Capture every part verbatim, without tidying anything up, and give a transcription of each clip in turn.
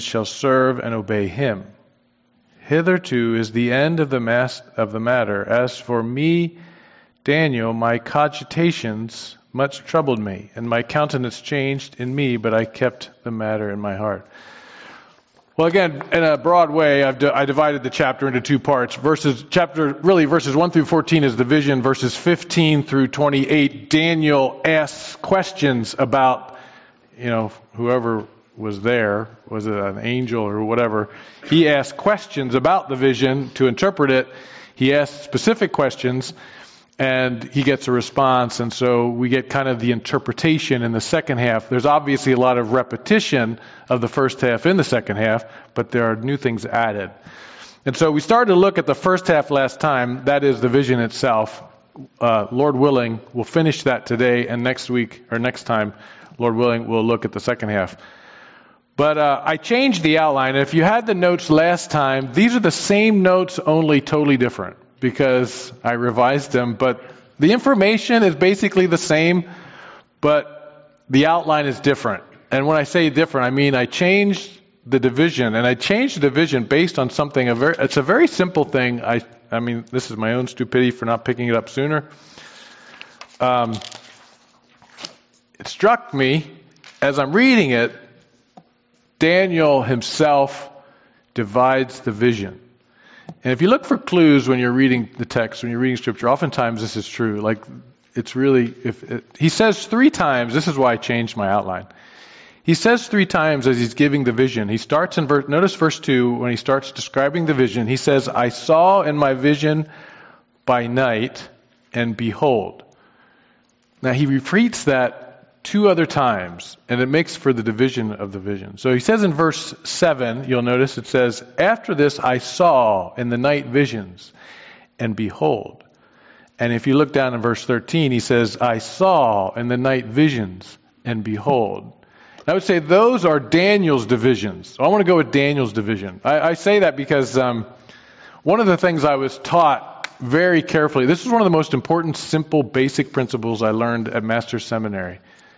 shall serve and obey him. Hitherto is the end of the mas- of the matter. As for me, Daniel, my cogitations much troubled me, and my countenance changed in me, but I kept the matter in my heart. Well, again, in a broad way, I've di- I divided the chapter into two parts. Verses, chapter, really, verses one through fourteen is the vision. Verses fifteen through twenty-eight, Daniel asks questions about, you know, whoever was there, was it an angel or whatever? He asked questions about the vision to interpret it. He asked specific questions, and he gets a response. And so we get kind of the interpretation in the second half. There's obviously a lot of repetition of the first half in the second half, but there are new things added. And so we started to look at the first half last time. That is the vision itself. Uh, Lord willing, we'll finish that today, and next week, or next time, Lord willing, we'll look at the second half. But uh, I changed the outline. If you had the notes last time, these are the same notes, only totally different, because I revised them. But the information is basically the same, but the outline is different. And when I say different, I mean I changed the division, and I changed the division based on something. A very, it's a very simple thing. I, I mean, this is my own stupidity for not picking it up sooner. Um, it struck me as I'm reading it. Daniel himself divides the vision. And if you look for clues when you're reading the text, when you're reading Scripture, oftentimes this is true. Like, it's really, if it, he says three times, this is why I changed my outline. He says three times as he's giving the vision. He starts in verse, notice verse two, when he starts describing the vision, he says, I saw in my vision by night, and behold. Now he repeats that two other times, and it makes for the division of the vision. So he says in verse seven, you'll notice it says, after this I saw in the night visions, and behold. And if you look down in verse thirteen, he says, I saw in the night visions, and behold. And I would say those are Daniel's divisions. So I want to go with Daniel's division. I, I say that because um, one of the things I was taught very carefully, this is one of the most important, simple, basic principles I learned at Master's Seminary.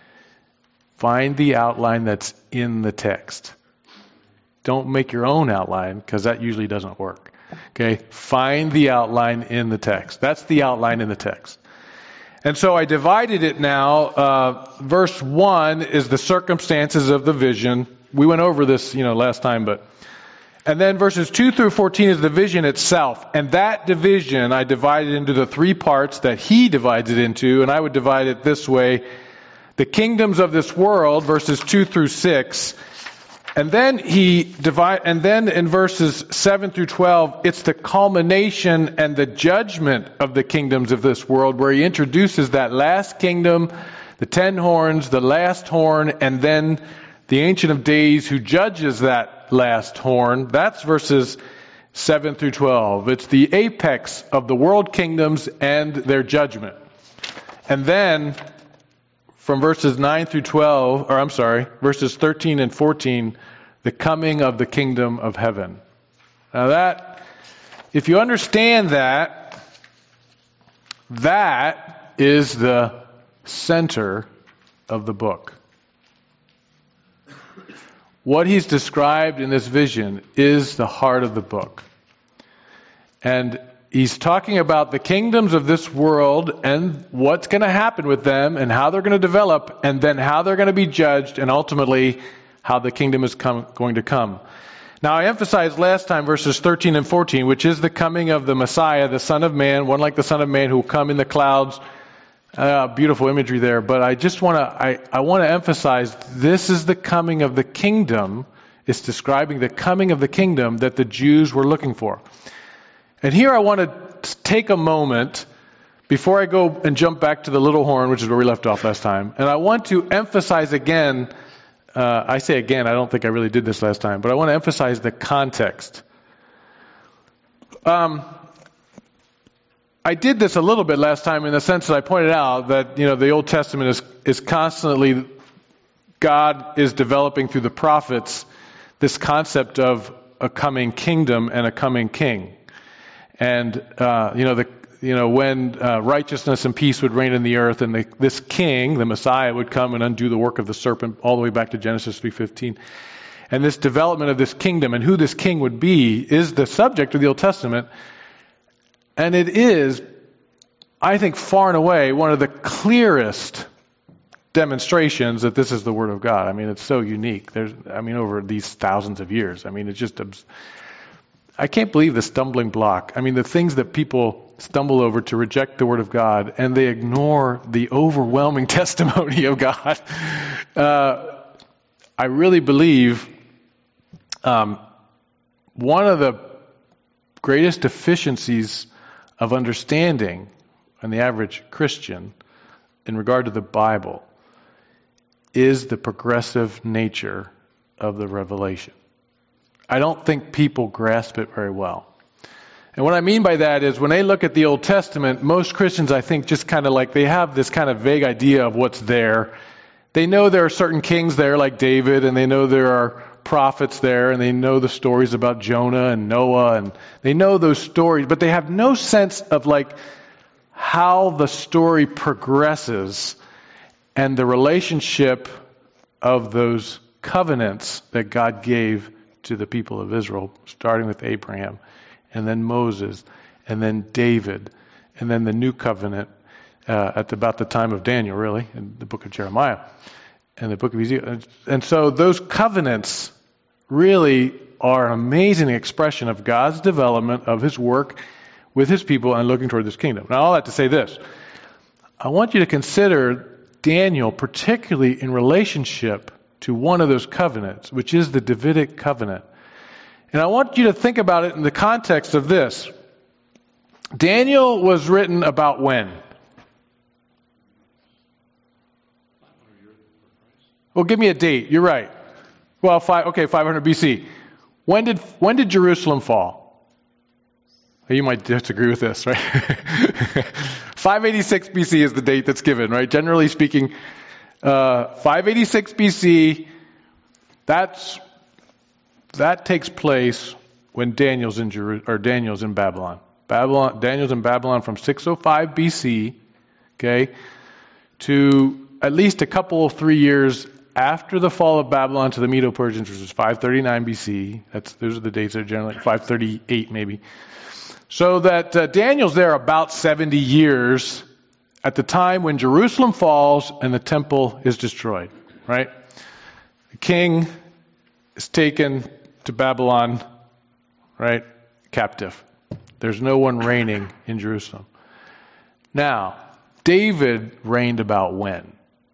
Find the outline that's in the text. Don't make your own outline, because that usually doesn't work. Okay? Find the outline in the text. That's the outline in the text. And so I divided it now. Uh, verse one is the circumstances of the vision. We went over this, you know, last time, but... And then verses two through fourteen is the vision itself. And that division I divided into the three parts that he divides it into, and I would divide it this way. The kingdoms of this world, verses two through six, and then he divide, and then in verses seven through twelve, it's the culmination and the judgment of the kingdoms of this world, where he introduces that last kingdom, the ten horns, the last horn, and then the Ancient of Days who judges that last horn. That's verses seven through twelve. It's the apex of the world kingdoms and their judgment. And then from verses nine through twelve, or I'm sorry, verses thirteen and fourteen, the coming of the kingdom of heaven. Now that, if you understand that, that is the center of the book. What he's described in this vision is the heart of the book. And he's talking about the kingdoms of this world and what's going to happen with them and how they're going to develop and then how they're going to be judged and ultimately how the kingdom is come, going to come. Now I emphasized last time verses thirteen and fourteen, which is the coming of the Messiah, the Son of Man, one like the Son of Man who will come in the clouds. Uh, beautiful imagery there. But I just want to, I, I want to emphasize this is the coming of the kingdom. It's describing the coming of the kingdom that the Jews were looking for. And here I want to take a moment before I go and jump back to the little horn, which is where we left off last time. And I want to emphasize again, uh, I say again, I don't think I really did this last time, but I want to emphasize the context. Um, I did this a little bit last time in the sense that I pointed out that, you know, the Old Testament is, is constantly, God is developing through the prophets this concept of a coming kingdom and a coming king. And, uh, you know, the, you know, when uh, righteousness and peace would reign in the earth and the, this king, the Messiah, would come and undo the work of the serpent all the way back to Genesis three fifteen. and this development of this kingdom and who this king would be is the subject of the Old Testament. And it is, I think, far and away one of the clearest demonstrations that this is the Word of God. I mean, it's so unique. There's, I mean, over these thousands of years. I mean, it's just, I can't believe the stumbling block. I mean, the things that people stumble over to reject the Word of God, and they ignore the overwhelming testimony of God. Uh, I really believe um, one of the greatest deficiencies of understanding in the average Christian in regard to the Bible is the progressive nature of the revelation. I don't think people grasp it very well. And what I mean by that is when they look at the Old Testament, most Christians, I think, just kind of like they have this kind of vague idea of what's there. They know there are certain kings there like David, and they know there are prophets there, and they know the stories about Jonah and Noah, and they know those stories, but they have no sense of like how the story progresses and the relationship of those covenants that God gave to the people of Israel, starting with Abraham, and then Moses, and then David, and then the new covenant uh, at the, about the time of Daniel, really, in the book of Jeremiah and the book of Ezekiel. And so those covenants really are an amazing expression of God's development of His work with His people and looking toward this kingdom. Now, all that to say this, I want you to consider Daniel particularly in relationship to one of those covenants, which is the Davidic covenant. And I want you to think about it in the context of this. Daniel was written about when? Well, give me a date. You're right. Well, five, okay, five hundred B C. When did when did Jerusalem fall? You might disagree with this, right? five eighty-six B C is the date that's given, right? Generally speaking, uh, five eighty-six B C, that's that takes place when Daniel's in Jeru- or Daniel's in Babylon. Babylon, Daniel's in Babylon from six oh five B C, okay, to at least a couple, three years after the fall of Babylon to the Medo-Persians, which is five thirty-nine B C. That's those are the dates that are generally five thirty-eight maybe. So that uh, Daniel's there about seventy years at the time when Jerusalem falls and the temple is destroyed, right? The king is taken to Babylon, right? Captive. There's no one reigning in Jerusalem. Now, David reigned about when?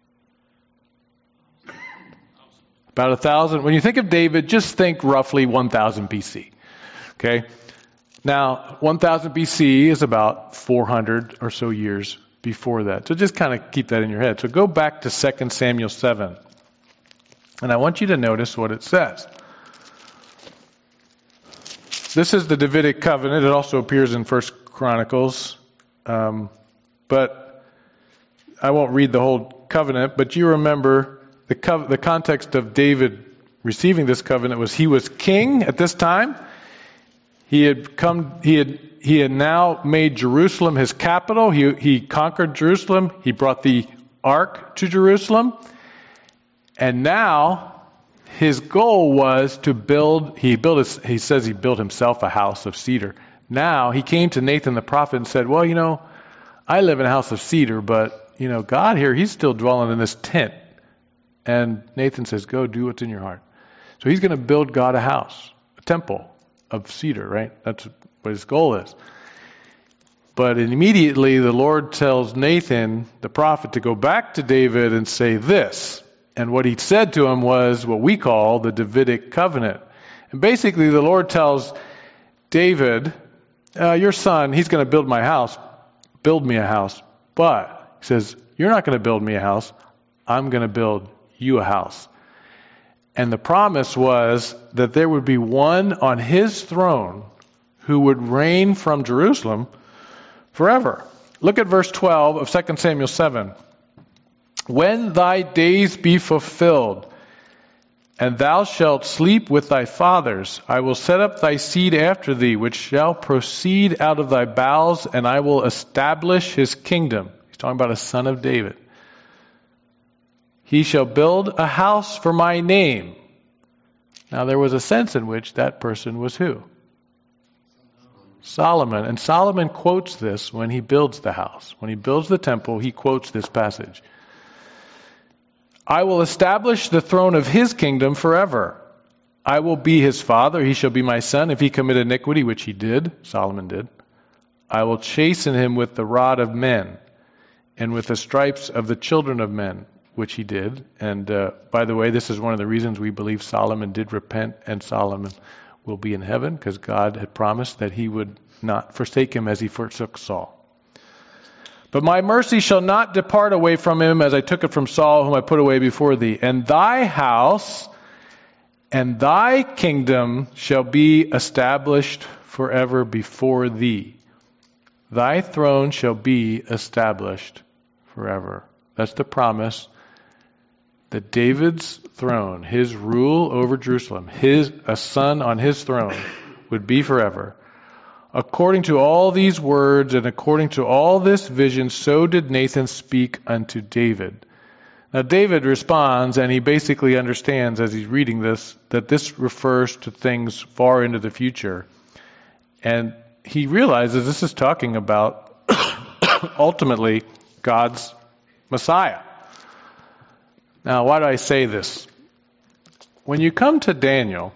About a thousand. When you think of David, just think roughly one thousand B C. Okay? Now, one thousand B C is about four hundred or so years before that. So just kind of keep that in your head. So go back to Second Samuel seven. And I want you to notice what it says. This is the Davidic covenant. It also appears in First Chronicles. Um, but I won't read the whole covenant, but you remember the, co- the context of David receiving this covenant was he was king at this time. He had come. He had. He had now made Jerusalem his capital. He he conquered Jerusalem. He brought the ark to Jerusalem, and now his goal was to build. He built. A, he says he built himself a house of cedar. Now he came to Nathan the prophet and said, "Well, you know, I live in a house of cedar, but you know, God here, He's still dwelling in this tent." And Nathan says, "Go do what's in your heart." So he's going to build God a house, a temple of cedar, right? That's what his goal is. But immediately the Lord tells Nathan, the prophet, to go back to David and say this. And what he said to him was what we call the Davidic covenant. And basically the Lord tells David, uh, your son, he's going to build my house, build me a house. But, he says, you're not going to build me a house. I'm going to build you a house. And the promise was that there would be one on his throne who would reign from Jerusalem forever. Look at verse twelve of Second Samuel seven. When thy days be fulfilled, and thou shalt sleep with thy fathers, I will set up thy seed after thee, which shall proceed out of thy bowels, and I will establish his kingdom. He's talking about a son of David. He shall build a house for my name. Now there was a sense in which that person was who? Solomon. And Solomon quotes this when he builds the house. When he builds the temple, he quotes this passage. I will establish the throne of his kingdom forever. I will be his father, he shall be my son. If he commit iniquity, which he did, Solomon did, I will chasten him with the rod of men and with the stripes of the children of men, which he did. And uh, by the way, this is one of the reasons we believe Solomon did repent and Solomon will be in heaven, because God had promised that he would not forsake him as he forsook Saul. But my mercy shall not depart away from him as I took it from Saul, whom I put away before thee. And thy house and thy kingdom shall be established forever before thee. Thy throne shall be established forever. That's the promise that David's throne, his rule over Jerusalem, his a son on his throne, would be forever. According to all these words and according to all this vision, so did Nathan speak unto David. Now David responds, and he basically understands as he's reading this, that this refers to things far into the future. And he realizes this is talking about ultimately God's Messiah. Now, why do I say this? When you come to Daniel,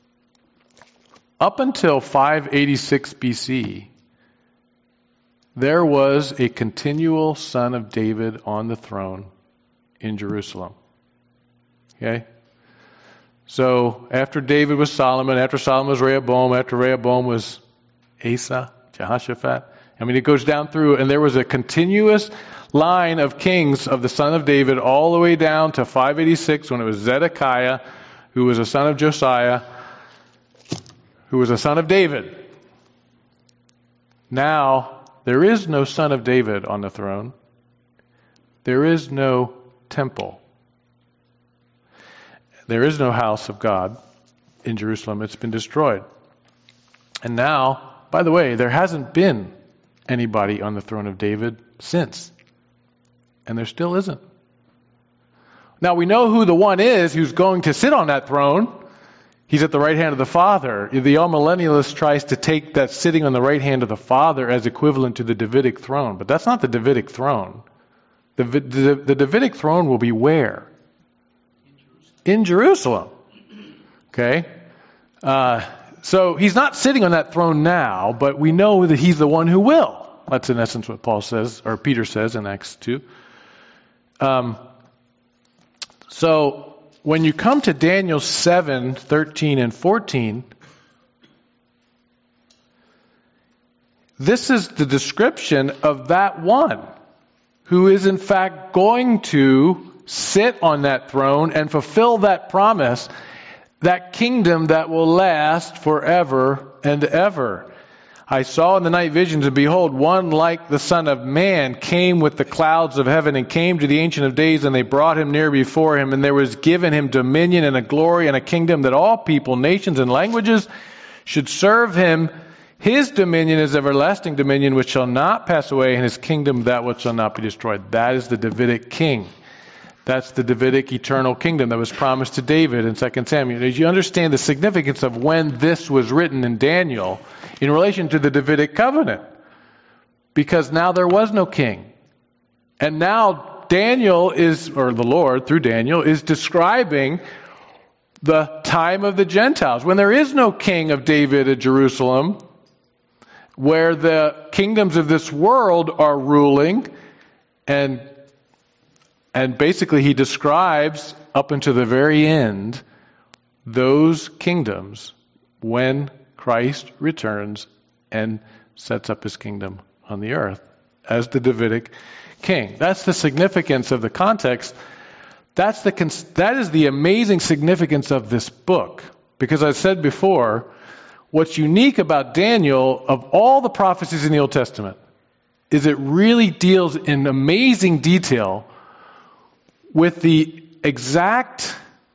up until five eighty-six B C, there was a continual son of David on the throne in Jerusalem. Okay? So, after David was Solomon, after Solomon was Rehoboam, after Rehoboam was Asa, Jehoshaphat. I mean, it goes down through, and there was a continuous line of kings of the son of David all the way down to five eighty-six when it was Zedekiah, who was a son of Josiah, who was a son of David. Now, there is no son of David on the throne. There is no temple. There is no house of God in Jerusalem. It's been destroyed. And now, by the way, there hasn't been anybody on the throne of David since. And there still isn't. Now we know who the one is who's going to sit on that throne. He's at the right hand of the Father. The amillennialist tries to take that sitting on the right hand of the Father as equivalent to the Davidic throne. But that's not the Davidic throne. The, the, the Davidic throne will be where? In Jerusalem. Okay? Uh, so he's not sitting on that throne now, but we know that he's the one who will. That's in essence what Paul says, or Peter says in Acts two. Um, so when you come to Daniel seven, thirteen, and fourteen, this is the description of that one who is in fact going to sit on that throne and fulfill that promise, that kingdom that will last forever and ever. I saw in the night visions, and behold, one like the Son of Man came with the clouds of heaven and came to the Ancient of Days, and they brought him near before him, and there was given him dominion and a glory and a kingdom that all people, nations, and languages should serve him. His dominion is everlasting dominion which shall not pass away, and his kingdom that which shall not be destroyed. That is the Davidic king. That's the Davidic eternal kingdom that was promised to David in Second Samuel. As you understand the significance of when this was written in Daniel in relation to the Davidic covenant. Because now there was no king. And now Daniel is, or the Lord through Daniel, is describing the time of the Gentiles. When there is no king of David at Jerusalem, where the kingdoms of this world are ruling, and And basically he describes up until the very end those kingdoms when Christ returns and sets up his kingdom on the earth as the Davidic king. That's the significance of the context. That's the that is the amazing significance of this book. Because I said before, what's unique about Daniel, of all the prophecies in the Old Testament, is it really deals in amazing detail with the exact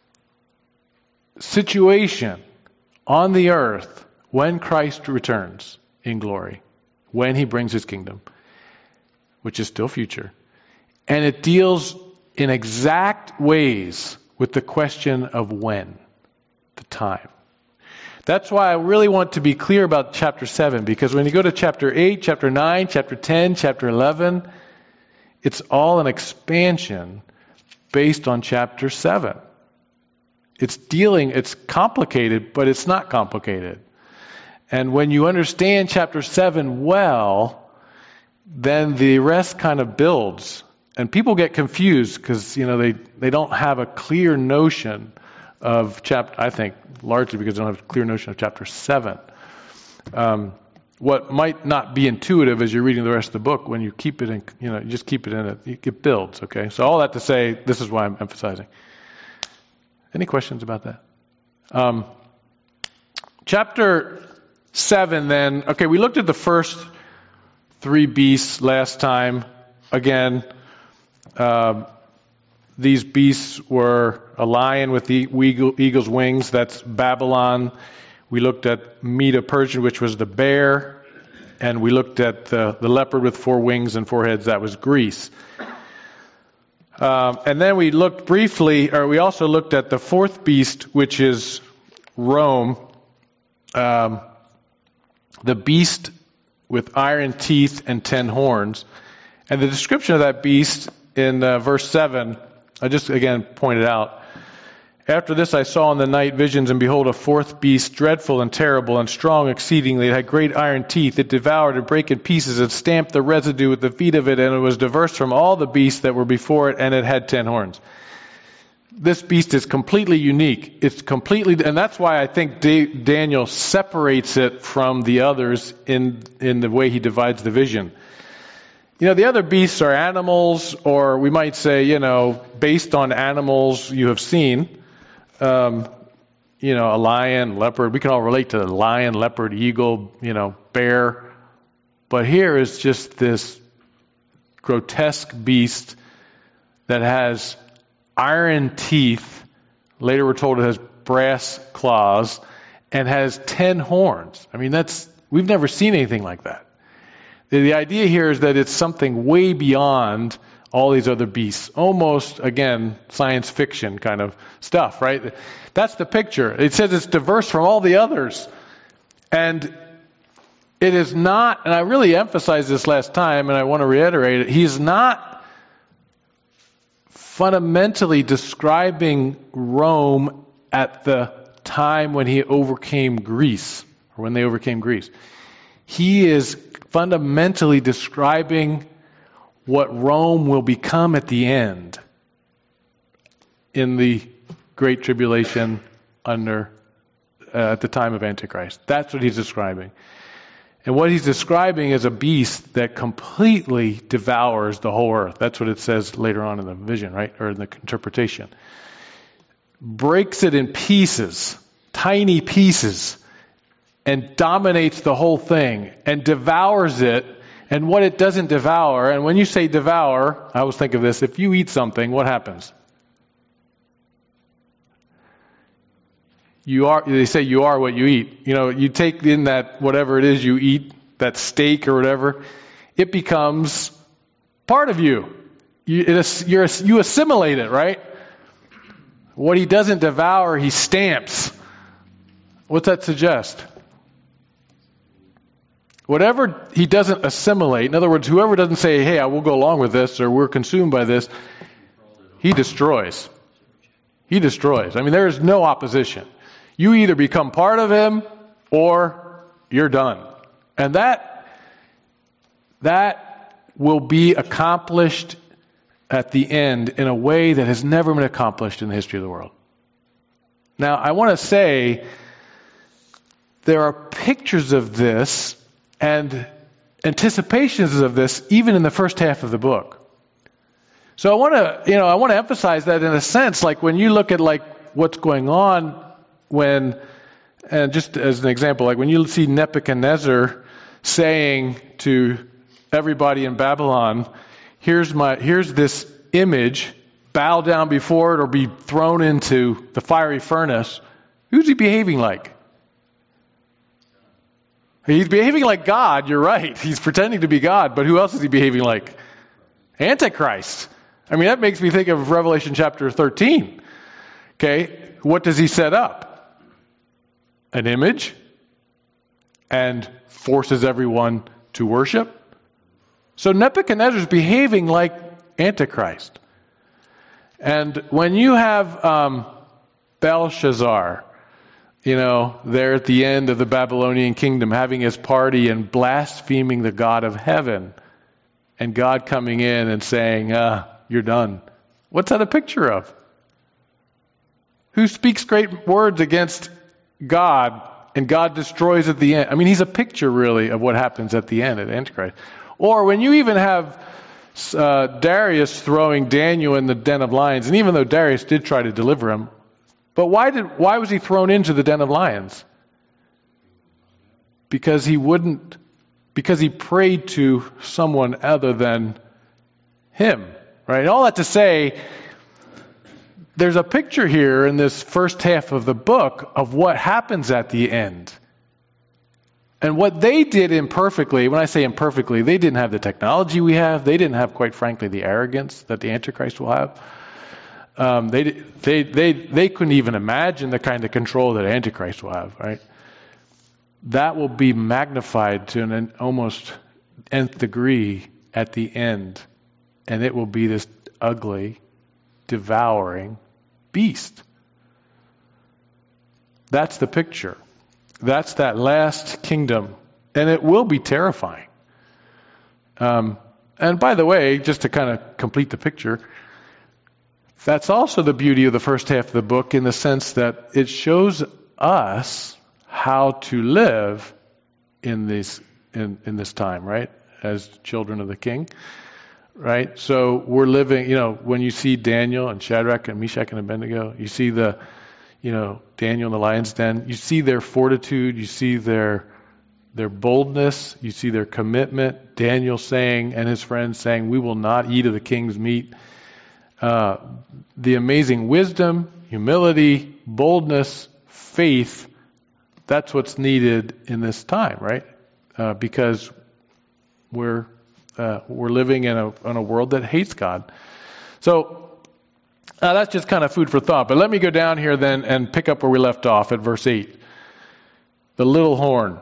situation on the earth when Christ returns in glory, when he brings his kingdom, which is still future. And it deals in exact ways with the question of when. the time. That's why I really want to be clear about chapter seven, because when you go to chapter eight, chapter nine, chapter ten, chapter eleven, it's all an expansion based on chapter seven. It's dealing, it's complicated, but it's not complicated. And when you understand chapter seven well, then the rest kind of builds. And people get confused because, you know, they, they don't have a clear notion of chapter, I think, largely because they don't have a clear notion of chapter seven. Um, what might not be intuitive as you're reading the rest of the book, when you keep it in, you know, you just keep it in it, it builds, okay? So all that to say, this is why I'm emphasizing. Any questions about that? Um, chapter seven then, okay, we looked at the first three beasts last time. Again, uh, these beasts were a lion with the eagle, eagle's wings, that's Babylon. We looked at Medo-Persian, which was the bear, and we looked at the, the leopard with four wings and four heads, that was Greece. Um, and then we looked briefly, or we also looked at the fourth beast, which is Rome, um, the beast with iron teeth and ten horns. And the description of that beast in uh, verse seven, I just again pointed out. After this I saw in the night visions, and behold, a fourth beast, dreadful and terrible and strong exceedingly. It had great iron teeth. It devoured and brake in pieces and stamped the residue with the feet of it, and it was diverse from all the beasts that were before it, and it had ten horns. This beast is completely unique. It's completely, and that's why I think Da- Daniel separates it from the others in in the way he divides the vision. You know, the other beasts are animals, or we might say, you know, based on animals you have seen. Um, you know, a lion, leopard. We can all relate to lion, leopard, eagle, you know, bear. But here is just this grotesque beast that has iron teeth. Later we're told it has brass claws and has ten horns. I mean, that's, we've never seen anything like that. The idea here is that it's something way beyond all these other beasts. Almost, again, science fiction kind of stuff, right? That's the picture. It says it's diverse from all the others. And it is not, and I really emphasized this last time, and I want to reiterate it, he's not fundamentally describing Rome at the time when he overcame Greece, or when they overcame Greece. He is fundamentally describing what Rome will become at the end, in the Great Tribulation under uh, at the time of Antichrist. That's what he's describing. And what he's describing is a beast that completely devours the whole earth. That's what it says later on in the vision, right? Or in the interpretation. Breaks it in pieces, tiny pieces, and dominates the whole thing and devours it. And what it doesn't devour, and when you say devour, I always think of this, if you eat something, what happens? You are, they say you are what you eat. You know, you take in that, whatever it is you eat, that steak or whatever, it becomes part of you. You, it is, you're, you assimilate it, right? What he doesn't devour, he stamps. What's that suggest? Whatever he doesn't assimilate, in other words, whoever doesn't say, hey, I will go along with this, or we're consumed by this, he destroys. He destroys. I mean, there is no opposition. You either become part of him, or you're done. And that, that will be accomplished at the end in a way that has never been accomplished in the history of the world. Now, I want to say, there are pictures of this and anticipations of this even in the first half of the book. So I want to, you know, I want to emphasize that in a sense, like when you look at like what's going on when, and just as an example, like when you see Nebuchadnezzar saying to everybody in Babylon, here's my, here's this image, bow down before it or be thrown into the fiery furnace. Who's he behaving like? He's behaving like God, you're right. He's pretending to be God, but who else is he behaving like? Antichrist. I mean, that makes me think of Revelation chapter thirteen. Okay, what does he set up? an image and forces everyone to worship. So Nebuchadnezzar is behaving like Antichrist. And when you have um, Belshazzar, you know, there at the end of the Babylonian kingdom, having his party and blaspheming the God of heaven, and God coming in and saying, uh, you're done. What's that a picture of? Who speaks great words against God, and God destroys at the end? I mean, he's a picture, really, of what happens at the end at Antichrist. Or when you even have uh, Darius throwing Daniel in the den of lions, and even though Darius did try to deliver him, but why did why was he thrown into the den of lions? Because he wouldn't, because he prayed to someone other than him, right? All that to say, there's a picture here in this first half of the book of what happens at the end. And what they did imperfectly, when I say imperfectly, they didn't have the technology we have. They didn't have, quite frankly, the arrogance that the Antichrist will have. Um, they, they, they, they couldn't even imagine the kind of control that Antichrist will have, right? That will be magnified to an almost nth degree at the end. And it will be this ugly, devouring beast. That's the picture. That's that last kingdom. And it will be terrifying. Um, and by the way, just to kind of complete the picture, that's also the beauty of the first half of the book in the sense that it shows us how to live in this, in, in this time, right? As children of the King, right? So we're living, you know, when you see Daniel and Shadrach and Meshach and Abednego, you see the, you know, Daniel in the lion's den, you see their fortitude, you see their their boldness, you see their commitment. Daniel saying, and his friends saying, we will not eat of the king's meat. Uh, the amazing wisdom, humility, boldness, faith, that's what's needed in this time, right? Uh, because we're uh, we're living in a in a world that hates God. So Uh, that's just kind of food for thought. But let me go down here then and pick up where we left off at verse eight. The little horn.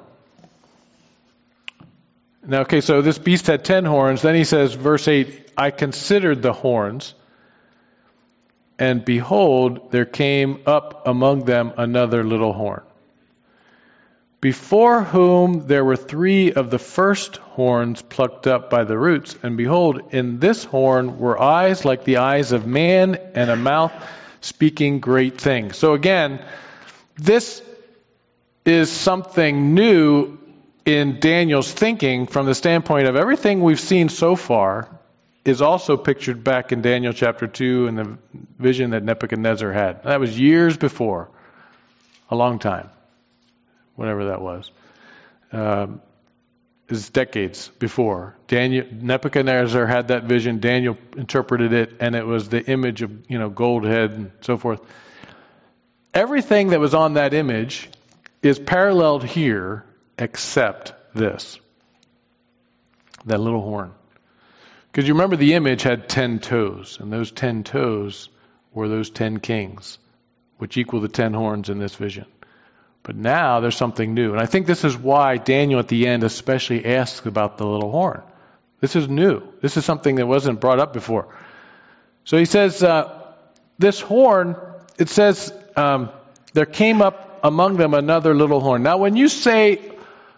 Now, okay, so this beast had ten horns. Then he says, verse eight, I considered the horns, and behold, there came up among them another little horn, before whom there were three of the first horns plucked up by the roots. And behold, in this horn were eyes like the eyes of man, and a mouth speaking great things. So again, this is something new in Daniel's thinking from the standpoint of everything we've seen so far is also pictured back in Daniel chapter two in the vision that Nebuchadnezzar had. That was years before, a long time. Whatever that was. Um, is decades before. Daniel, Nebuchadnezzar had that vision. Daniel interpreted it, and it was the image of, you know, gold head and so forth. Everything that was on that image is paralleled here, except this. That little horn. Because you remember the image had ten toes, and those ten toes were those ten kings, which equal the ten horns in this vision. But now there's something new. And I think this is why Daniel at the end especially asks about the little horn. This is new. This is something that wasn't brought up before. So he says, uh, this horn, it says, um, there came up among them another little horn. Now when you say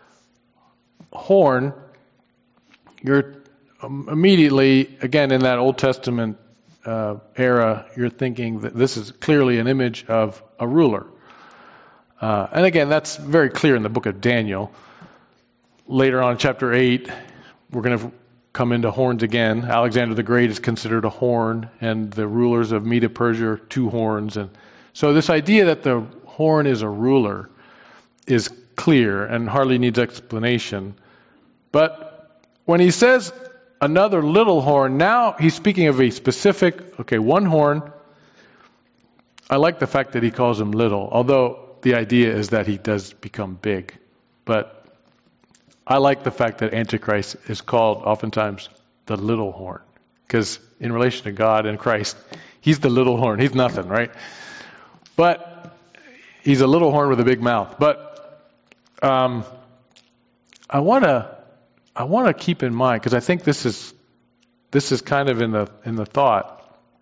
horn, you're immediately, again, in that Old Testament uh, era, you're thinking that this is clearly an image of a ruler. Uh, and again, that's very clear in the book of Daniel. Later on in chapter eight, we're going to come into horns again. Alexander the Great is considered a horn, and the rulers of Media Persia are two horns. And so this idea that the horn is a ruler is clear and hardly needs explanation. But when he says another little horn, now he's speaking of a specific, okay, one horn. I like the fact that he calls him little, although the idea is that he does become big. But I like the fact that Antichrist is called oftentimes the little horn. Because in relation to God and Christ, he's the little horn. He's nothing, right? But He's a little horn with a big mouth. But um, I want to I want to keep in mind, because I think this is this is kind of in the in the thought.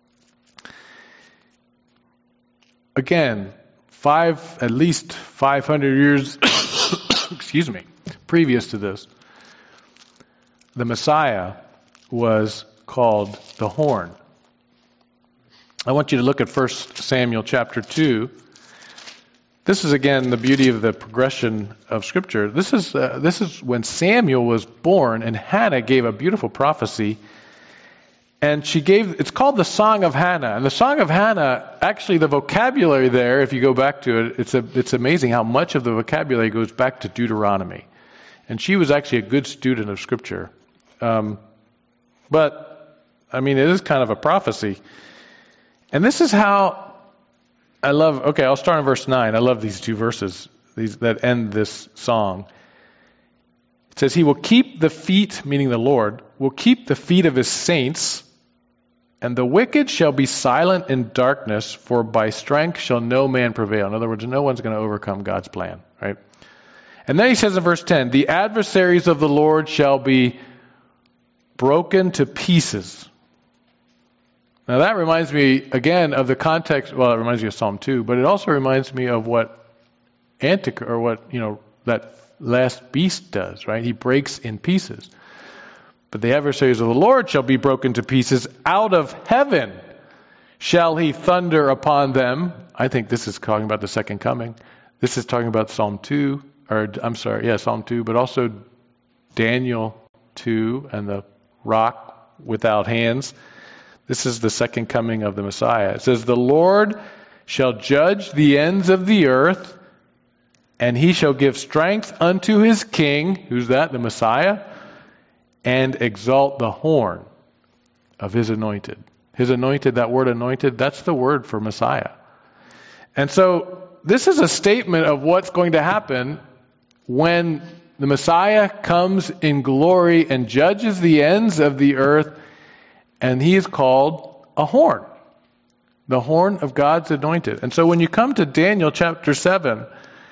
Again, five at least five hundred years, excuse me, previous to this, the Messiah was called the horn. I want you to look at First Samuel chapter two. This is, again, the beauty of the progression of Scripture. This is uh, this is when Samuel was born, and Hannah gave a beautiful prophecy. And she gave, it's called the Song of Hannah. And the Song of Hannah, actually the vocabulary there, if you go back to it, it's a, it's amazing how much of the vocabulary goes back to Deuteronomy. And she was actually a good student of Scripture. Um, but, I mean, it is kind of a prophecy. And this is how I love, okay, I'll start in verse nine. I love these two verses these that end this song. It says, He will keep the feet, meaning the Lord, will keep the feet of His saints, and the wicked shall be silent in darkness, for by strength shall no man prevail. In other words, no one's going to overcome God's plan, right? And then he says in verse ten, the adversaries of the Lord shall be broken to pieces. Now that reminds me, again, of the context, well, it reminds me of Psalm two, but it also reminds me of what Antic, or what, you know, that last beast does, right? He breaks in pieces. But the adversaries of the Lord shall be broken to pieces. Out of heaven shall He thunder upon them. I think this is talking about the second coming. This is talking about Psalm two, or I'm sorry, yeah, Psalm two, but also Daniel two and the rock without hands. This is the second coming of the Messiah. It says, the Lord shall judge the ends of the earth, and He shall give strength unto His king. Who's that? The Messiah. And exalt the horn of His anointed. His anointed, that word anointed, that's the word for Messiah. And so this is a statement of what's going to happen when the Messiah comes in glory and judges the ends of the earth, and He is called a horn. The horn of God's anointed. And so when you come to Daniel chapter seven,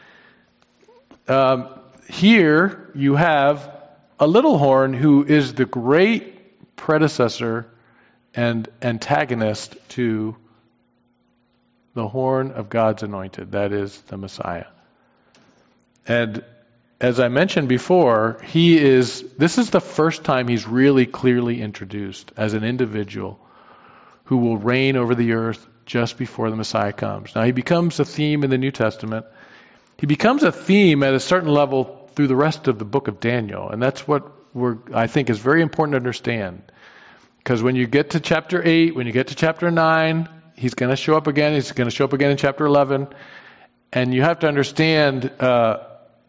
um, here you have a little horn who is the great predecessor and antagonist to the horn of God's anointed. That is the Messiah. And as I mentioned before, he is, this is the first time he's really clearly introduced as an individual who will reign over the earth just before the Messiah comes. Now he becomes a theme in the New Testament. He becomes a theme at a certain level through the rest of the book of Daniel. And that's what we're, I think is very important to understand. Because when you get to chapter eight, when you get to chapter nine, he's going to show up again. He's going to show up again in chapter eleven. And you have to understand, uh,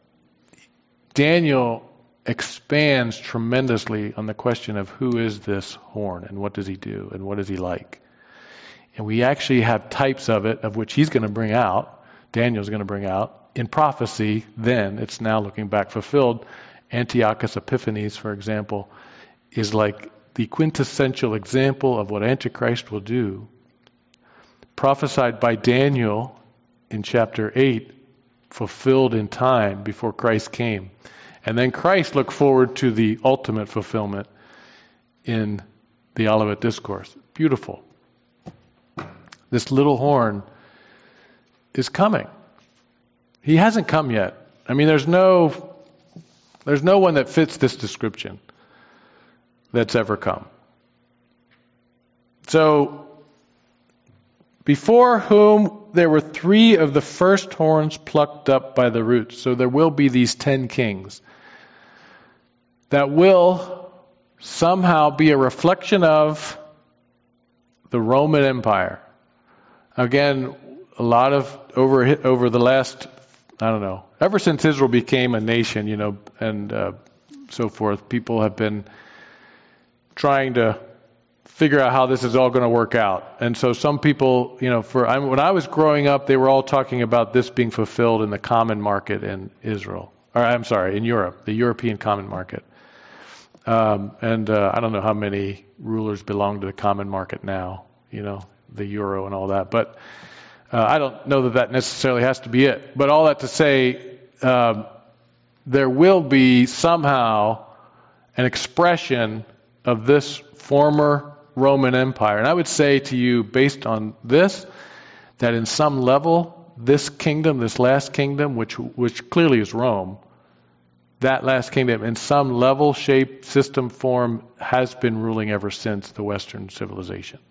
Daniel expands tremendously on the question of who is this horn and what does he do and what is he like. And we actually have types of it, of which he's going to bring out, Daniel's going to bring out, in prophecy then. It's now looking back fulfilled. Antiochus Epiphanes, for example, is like the quintessential example of what Antichrist will do. Prophesied by Daniel in chapter eight, fulfilled in time before Christ came. And then Christ looked forward to the ultimate fulfillment in the Olivet Discourse. Beautiful. This little horn is coming. He hasn't come yet. I mean, there's no, there's no one that fits this description that's ever come. So, before whom there were three of the first horns plucked up by the roots. So there will be these ten kings that will somehow be a reflection of the Roman Empire. Again, a lot of, over over the last, I don't know, ever since Israel became a nation, you know, and uh, so forth, people have been trying to figure out how this is all going to work out. And so some people, you know, for I, when I was growing up, they were all talking about this being fulfilled in the common market in Israel. Or I'm sorry, in Europe, the European common market. Um, and uh, I don't know how many rulers belong to the common market now, you know, the euro and all that. But Uh, I don't know that that necessarily has to be it. But all that to say, um, there will be somehow an expression of this former Roman Empire. And I would say to you, based on this, that in some level, this kingdom, this last kingdom, which which clearly is Rome, that last kingdom, in some level, shape, system, form, has been ruling ever since the Western civilization.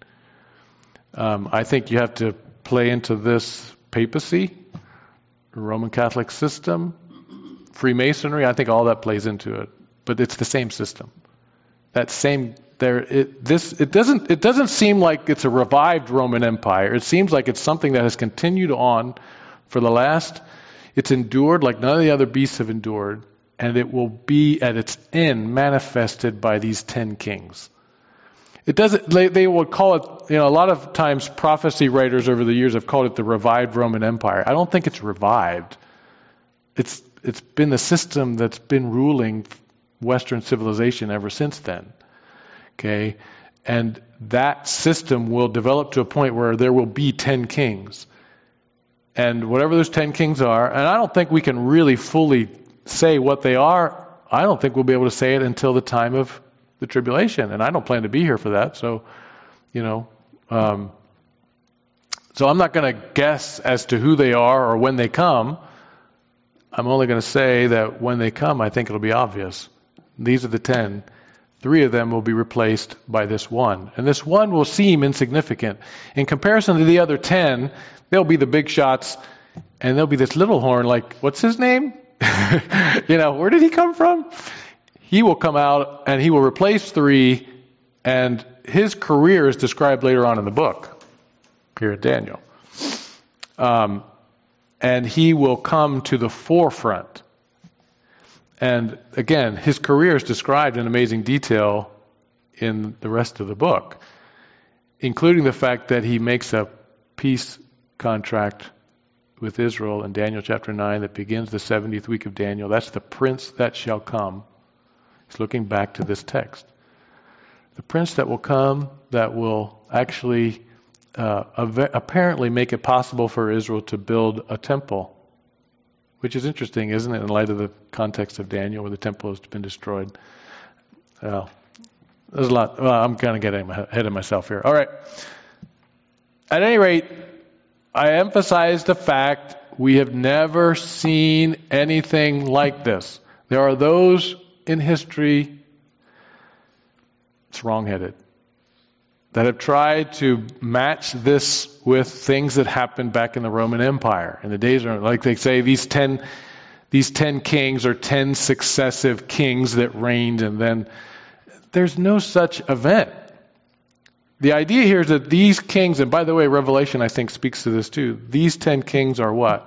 Um, I think you have to play into this papacy, Roman Catholic system, Freemasonry. I think all that plays into it, but it's the same system. That same there. It, this it doesn't it doesn't seem like it's a revived Roman Empire. It seems like it's something that has continued on for the last. It's endured like none of the other beasts have endured, and it will be at its end manifested by these ten kings. It doesn't. They, they would call it. You know, a lot of times prophecy writers over the years have called it the revived Roman Empire. I don't think it's revived. It's it's been the system that's been ruling Western civilization ever since then. Okay, and that system will develop to a point where there will be ten kings, and whatever those ten kings are, and I don't think we can really fully say what they are. I don't think we'll be able to say it until the time of the tribulation, and I don't plan to be here for that. So, you know, um, so I'm not going to guess as to who they are or when they come. I'm only going to say that when they come, I think it'll be obvious. These are the ten. Three of them will be replaced by this one. And this one will seem insignificant. In comparison to the other ten, they'll be the big shots, and there'll be this little horn like, what's his name? You know, where did he come from? He will come out, and he will replace three, and his career is described later on in the book, here at Daniel. Um, and he will come to the forefront. And again, his career is described in amazing detail in the rest of the book, including the fact that he makes a peace contract with Israel in Daniel chapter nine that begins the seventieth week of Daniel. That's the prince that shall come. He's looking back to this text. The prince that will come, that will actually uh, apparently make it possible for Israel to build a temple. Which is interesting, isn't it, in light of the context of Daniel where the temple has been destroyed. Well, there's a lot. Well, I'm kind of getting ahead of myself here. All right. At any rate, I emphasize the fact we have never seen anything like this. There are those in history, it's wrong-headed, that have tried to match this with things that happened back in the Roman Empire. In the days, like they say, these ten, these ten kings are ten successive kings that reigned, and then there's no such event. The idea here is that these kings, and by the way, Revelation I think speaks to this too. These ten kings are what?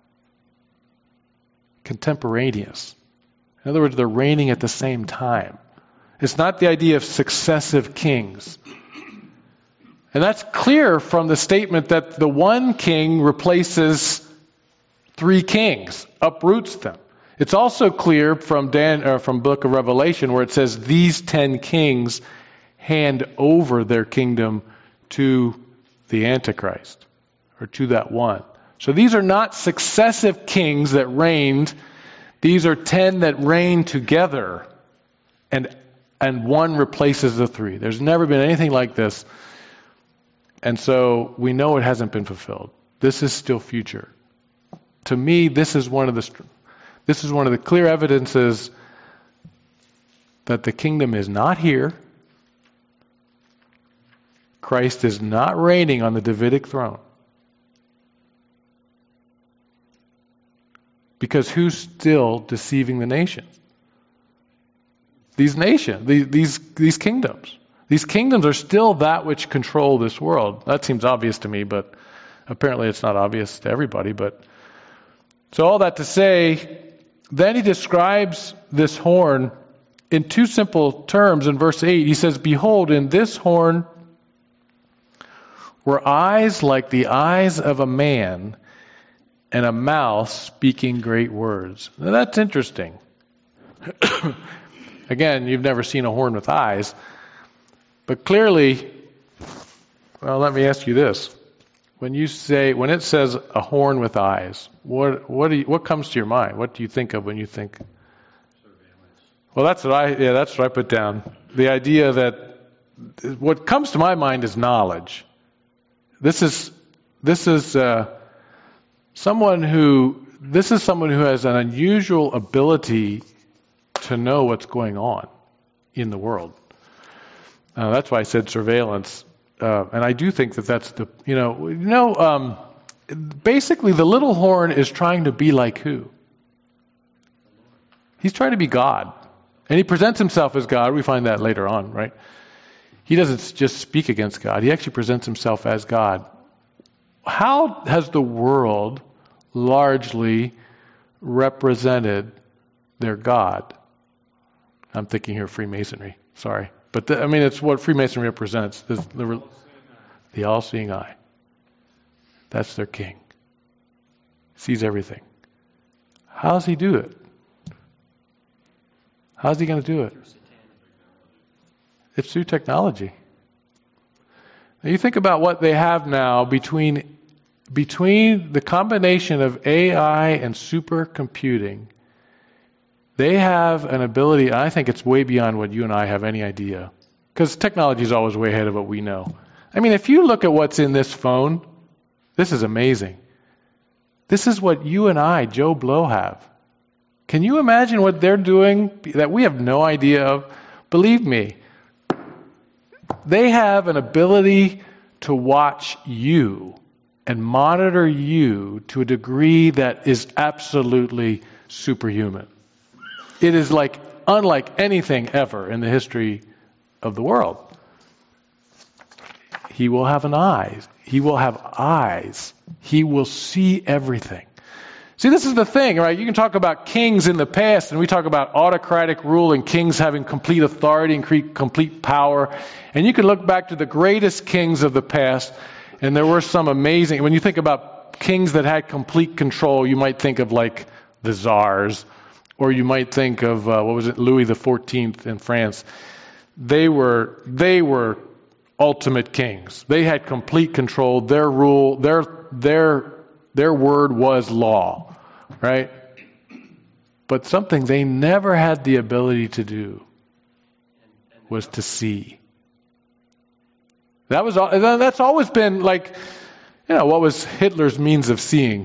Contemporaneous. In other words, they're reigning at the same time. It's not the idea of successive kings. And that's clear from the statement that the one king replaces three kings, uproots them. It's also clear from Dan, uh, from Book of Revelation where it says these ten kings hand over their kingdom to the Antichrist, or to that one. So these are not successive kings that reigned. These are ten that reign together, and and one replaces the three. There's never been anything like this. And so we know it hasn't been fulfilled. This is still future. To me, this is one of the this is one of the clear evidences that the kingdom is not here. Christ is not reigning on the Davidic throne. Because who's still deceiving the nations? These nations, these these, these kingdoms. These kingdoms are still that which control this world. That seems obvious to me, but apparently it's not obvious to everybody. But so all that to say, then he describes this horn in two simple terms. In verse eight, he says, "Behold, in this horn were eyes like the eyes of a man, and a mouth speaking great words." Now that's interesting. Again, you've never seen a horn with eyes. But clearly, well, let me ask you this. When you say, when it says a horn with eyes, what what do you, what comes to your mind? What do you think of when you think? Well, that's what I yeah, that's what I put down. The idea that what comes to my mind is knowledge. This is this is uh, someone who this is someone who has an unusual ability to know what's going on in the world. Uh, that's why I said surveillance. Uh, and I do think that that's the, you know, you know, um, basically the little horn is trying to be like who? He's trying to be God. And he presents himself as God. We find that later on, right? He doesn't just speak against God. He actually presents himself as God. How has the world largely represented their God? I'm thinking here Freemasonry. Sorry. But the, I mean, it's what Freemasonry represents. The, the, the all-seeing eye. That's their king. Sees everything. How does he do it? How's he going to do it? It's through technology. Now you think about what they have now between between the combination of A I and supercomputing. They have an ability, I think it's way beyond what you and I have any idea. Because technology is always way ahead of what we know. I mean, if you look at what's in this phone, this is amazing. This is what you and I, Joe Blow, have. Can you imagine what they're doing that we have no idea of? Believe me, they have an ability to watch you and monitor you to a degree that is absolutely superhuman. It is like unlike anything ever in the history of the world. He will have an eye. He will have eyes. He will see everything. See, this is the thing, right? You can talk about kings in the past, and we talk about autocratic rule and kings having complete authority and complete power. And you can look back to the greatest kings of the past, and there were some amazing... When you think about kings that had complete control, you might think of like the czars, or you might think of, uh, what was it, Louis the fourteenth in France. They were they were ultimate kings. They had complete control. Their rule, their their their word was law, right? But something they never had the ability to do was to see. That was that's always been like, you know, what was Hitler's means of seeing?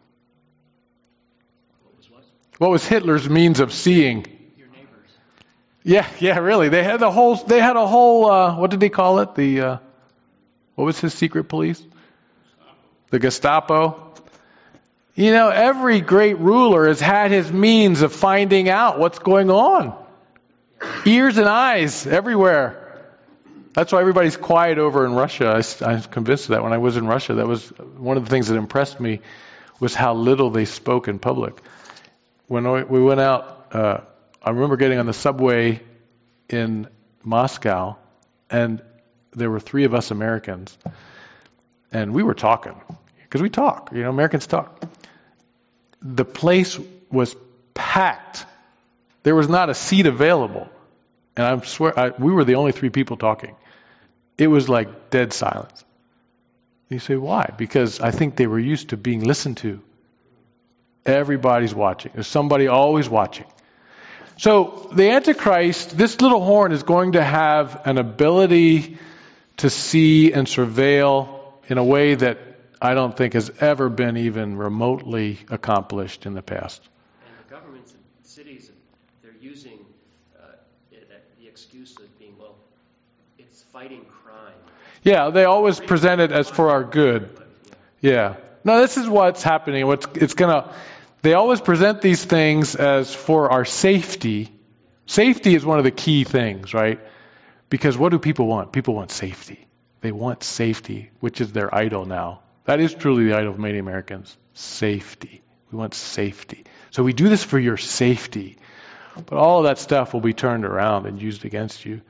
What was Hitler's means of seeing? Your neighbors. Yeah, yeah, really. They had the whole. They had a whole. Uh, what did they call it? The. Uh, what was his secret police? Gestapo. The Gestapo. You know, every great ruler has had his means of finding out what's going on. Ears and eyes everywhere. That's why everybody's quiet over in Russia. I, I'm convinced of that. When I was in Russia, that was one of the things that impressed me, was how little they spoke in public. When we went out, uh, I remember getting on the subway in Moscow, and there were three of us Americans, and we were talking, because we talk, you know, Americans talk. The place was packed. There was not a seat available, and I swear, I, we were the only three people talking. It was like dead silence. You say, why? Because I think they were used to being listened to. Everybody's watching. There's somebody always watching. So the Antichrist, this little horn, is going to have an ability to see and surveil in a way that I don't think has ever been even remotely accomplished in the past. And the governments and cities, they're using uh, the excuse of being, well, it's fighting crime. Yeah, they always present it as for our good. Yeah. No, this is what's happening. What's it's gonna. They always present these things as for our safety. Safety is one of the key things, right? Because what do people want? People want safety. They want safety, which is their idol now. That is truly the idol of many Americans. Safety. We want safety. So we do this for your safety. But all of that stuff will be turned around and used against you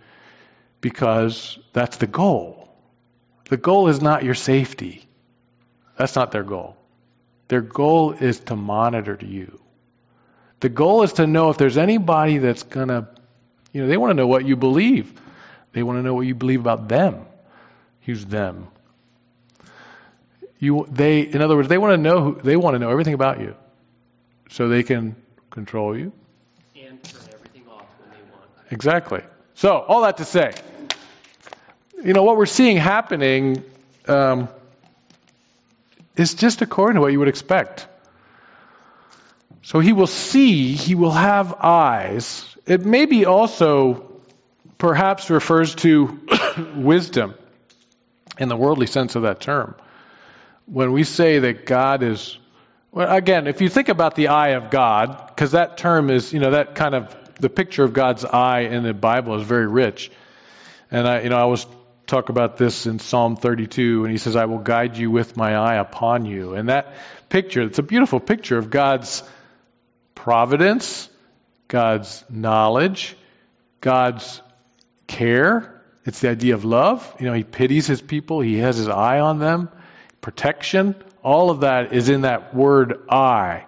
because that's the goal. The goal is not your safety. That's not their goal. Their goal is to monitor you. The goal is to know if there's anybody that's going to, you know, they want to know what you believe. They want to know what you believe about them. Who's them? You, they, in other words, they want to know who, they want to know everything about you, so they can control you. And turn everything off when they want. Exactly. So, all that to say, you know, what we're seeing happening um, is just according to what you would expect. So he will see, he will have eyes. It maybe also perhaps refers to wisdom in the worldly sense of that term. When we say that God is, well, again, if you think about the eye of God, because that term is, you know, that kind of, the picture of God's eye in the Bible is very rich. And I, you know, I always talk about this in Psalm thirty-two, and he says, I will guide you with my eye upon you. And that picture, it's a beautiful picture of God's providence, God's knowledge, God's care. It's the idea of love. You know, he pities his people. He has his eye on them. Protection. All of that is in that word eye.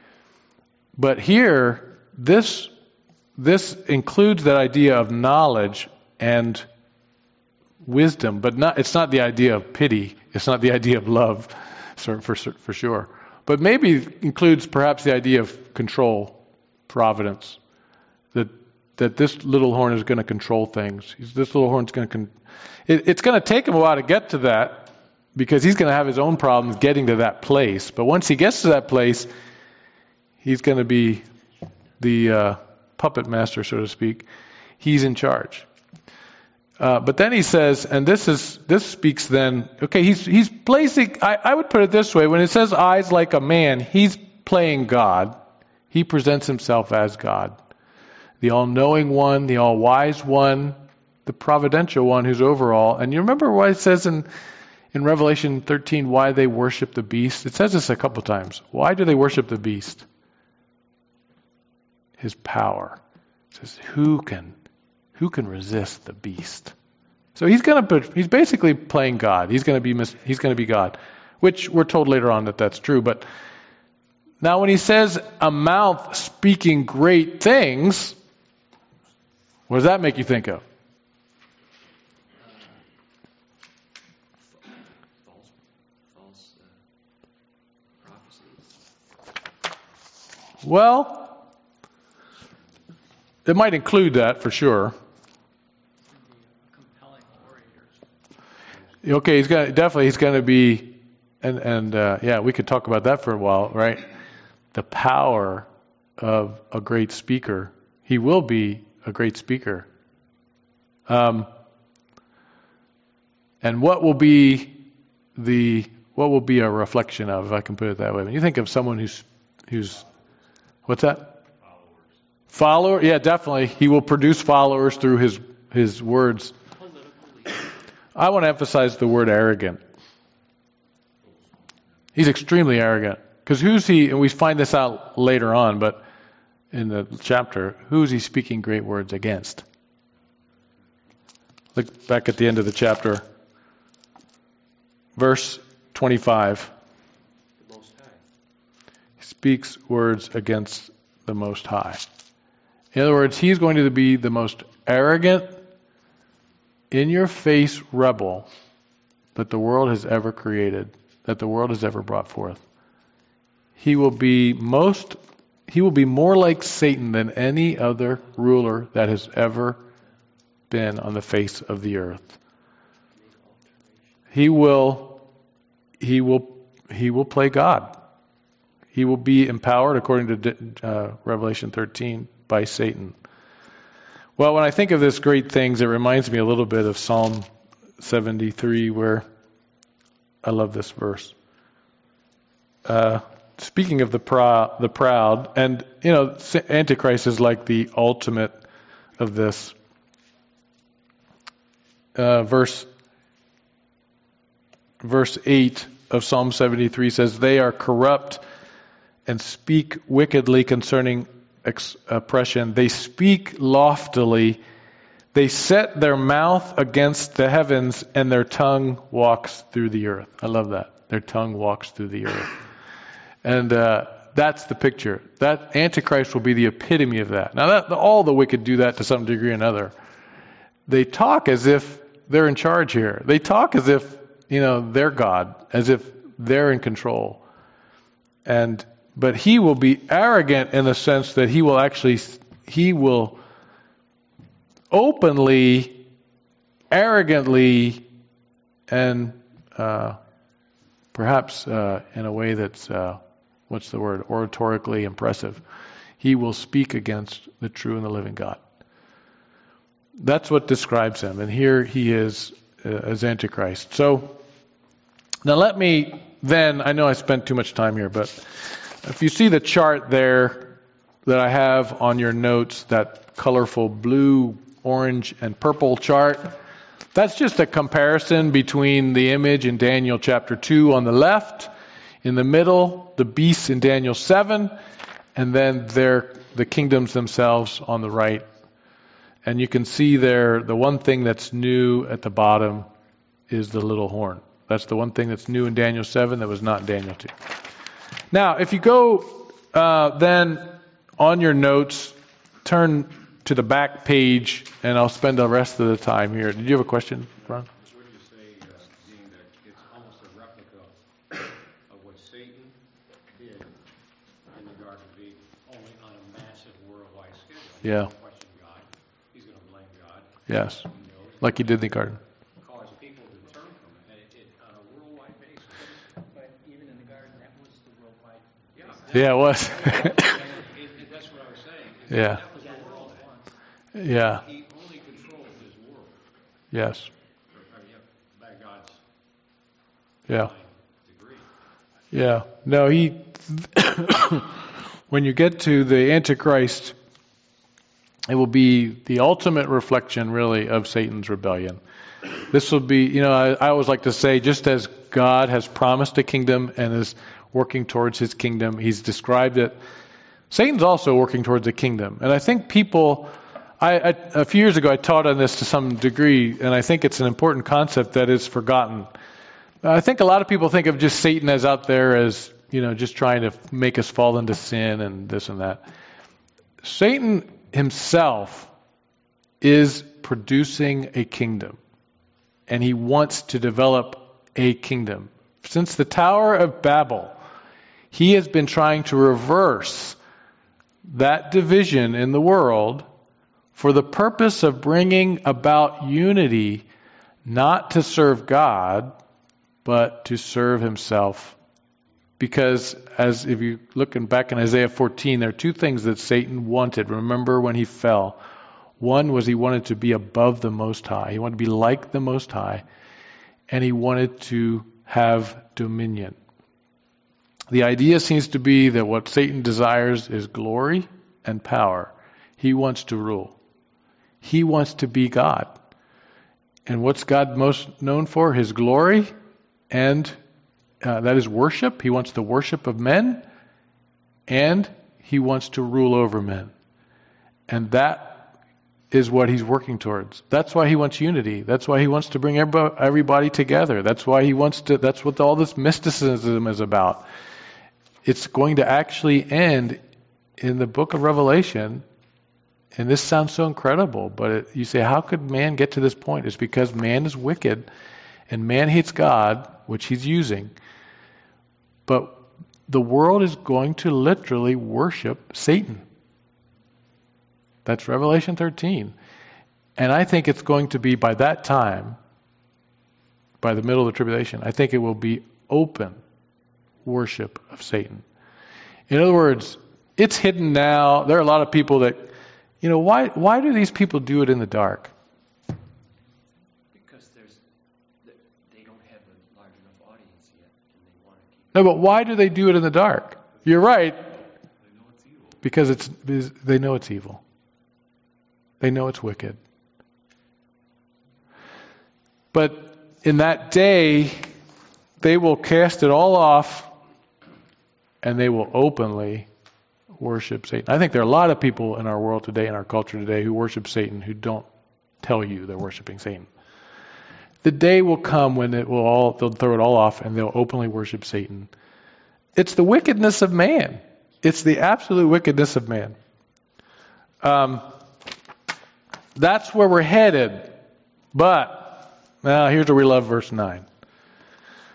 But here, this, this includes that idea of knowledge and wisdom, but not, it's not the idea of pity. It's not the idea of love, for, for, for sure. But maybe includes perhaps the idea of control, providence, that that this little horn is going to control things. This little horn's going to. Con- it, it's going to take him a while to get to that, because he's going to have his own problems getting to that place. But once he gets to that place, he's going to be the uh, puppet master, so to speak. He's in charge. Uh, but then he says, and this is this speaks then, okay, he's he's placing, I, I would put it this way, when it says eyes like a man, he's playing God. He presents himself as God. The all-knowing one, the all-wise one, the providential one who's over all. And you remember what it says in, in Revelation thirteen, why they worship the beast? It says this a couple times. Why do they worship the beast? His power. It says, who can Who can resist the beast? So he's going to he's basically playing God. He's going to be he's going to be God, which we're told later on that that's true. But now when he says a mouth speaking great things, what does that make you think of? False, false uh, prophecies. Well, it might include that for sure. Okay, he's going to, definitely he's going to be, and and uh, yeah, we could talk about that for a while, right? The power of a great speaker. He will be a great speaker. Um, and what will be the what will be a reflection of, if I can put it that way? When you think of someone who's who's what's that? Followers. Follower, yeah, definitely. He will produce followers through his his words. I want to emphasize the word arrogant. He's extremely arrogant. Because who's he, and we find this out later on, but in the chapter, who's he speaking great words against? Look back at the end of the chapter. Verse twenty-five. The Most High. He speaks words against the Most High. In other words, he's going to be the most arrogant, in-your-face rebel that the world has ever created, that the world has ever brought forth. He will be most, he will be more like Satan than any other ruler that has ever been on the face of the earth. He will, he will, he will play God. He will be empowered, according to uh, Revelation thirteen, by Satan. Well, when I think of this great things, it reminds me a little bit of Psalm seventy-three, where I love this verse. Uh, speaking of the proud, the proud, and you know, Antichrist is like the ultimate of this. Uh, verse verse eight of Psalm seventy-three says, "They are corrupt and speak wickedly concerning ex- oppression. They speak loftily. They set their mouth against the heavens, and their tongue walks through the earth." I love that. Their tongue walks through the earth. And uh, that's the picture. That Antichrist will be the epitome of that. Now, that, all the wicked do that to some degree or another. They talk as if they're in charge here. They talk as if, you know, they're God, as if they're in control. And but he will be arrogant in the sense that he will actually he will openly, arrogantly, and uh, perhaps uh, in a way that's uh, what's the word, oratorically impressive. He will speak against the true and the living God. That's what describes him. And here he is uh, as Antichrist. So, now let me then, I know I spent too much time here, but if you see the chart there that I have on your notes, that colorful blue, orange, and purple chart, that's just a comparison between the image in Daniel chapter two on the left, in the middle, the beasts in Daniel seven, and then their, the kingdoms themselves on the right. And you can see there, the one thing that's new at the bottom is the little horn. That's the one thing that's new in Daniel seven that was not in Daniel two. Now, if you go uh, then on your notes, turn to the back page, and I'll spend the rest of the time here. Did you have a question, Ron? What do you say, uh, being that it's almost a replica of what Satan did in the Garden of Eden, only on a massive worldwide scale? He's Yeah. going to question God. He's going to blame God. Yes. He knows Like he did in the garden. cause people to turn from it, and it, it on a worldwide basis. But even in the garden, that was the worldwide. Yeah. Yeah, it was. it, it, that's what I was saying. is that Yeah. That was the world. Yeah. He only controlled his world. Yes. I mean, by God's Yeah. degree. Yeah. No, he, when you get to the Antichrist, it will be the ultimate reflection, really, of Satan's rebellion. This will be, you know, I, I always like to say, just as God has promised a kingdom and is working towards his kingdom, he's described it. Satan's also working towards a kingdom. And I think people, I, I, a few years ago, I taught on this to some degree, and I think it's an important concept that is forgotten. I think a lot of people think of just Satan as out there as, you know, just trying to make us fall into sin and this and that. Satan himself is producing a kingdom, and he wants to develop a kingdom. Since the Tower of Babel, he has been trying to reverse that division in the world for the purpose of bringing about unity, not to serve God, but to serve himself. Because as if you looking back in Isaiah fourteen, there are two things that Satan wanted. Remember when he fell? One was he wanted to be above the Most High. He wanted to be like the Most High. And he wanted to have dominion. The idea seems to be that what Satan desires is glory and power. He wants to rule. He wants to be God. And what's God most known for? His glory, and uh, that is worship. He wants the worship of men, and he wants to rule over men. And that is what he's working towards. That's why he wants unity. That's why he wants to bring everybody together. That's why he wants to, that's what all this mysticism is about. It's going to actually end in the book of Revelation. And this sounds so incredible, but it, you say, how could man get to this point? It's because man is wicked, and man hates God, which he's using. But the world is going to literally worship Satan. That's Revelation thirteen. And I think it's going to be by that time, by the middle of the tribulation, I think it will be open worship of Satan. In other words, it's hidden now. There are a lot of people that, you know, why why do these people do it in the dark? Because there's, they don't have a large enough audience yet, and they want to keep. No, but why do they do it in the dark? You're right. They know it's evil. Because it's they know it's evil. They know it's wicked. But in that day, they will cast it all off, and they will openly worship Satan. I think there are a lot of people in our world today, in our culture today, who worship Satan who don't tell you they're worshiping Satan. The day will come when it will all they'll throw it all off and they'll openly worship Satan. It's the wickedness of man. It's the absolute wickedness of man. Um, that's where we're headed. But now here's where we love verse nine.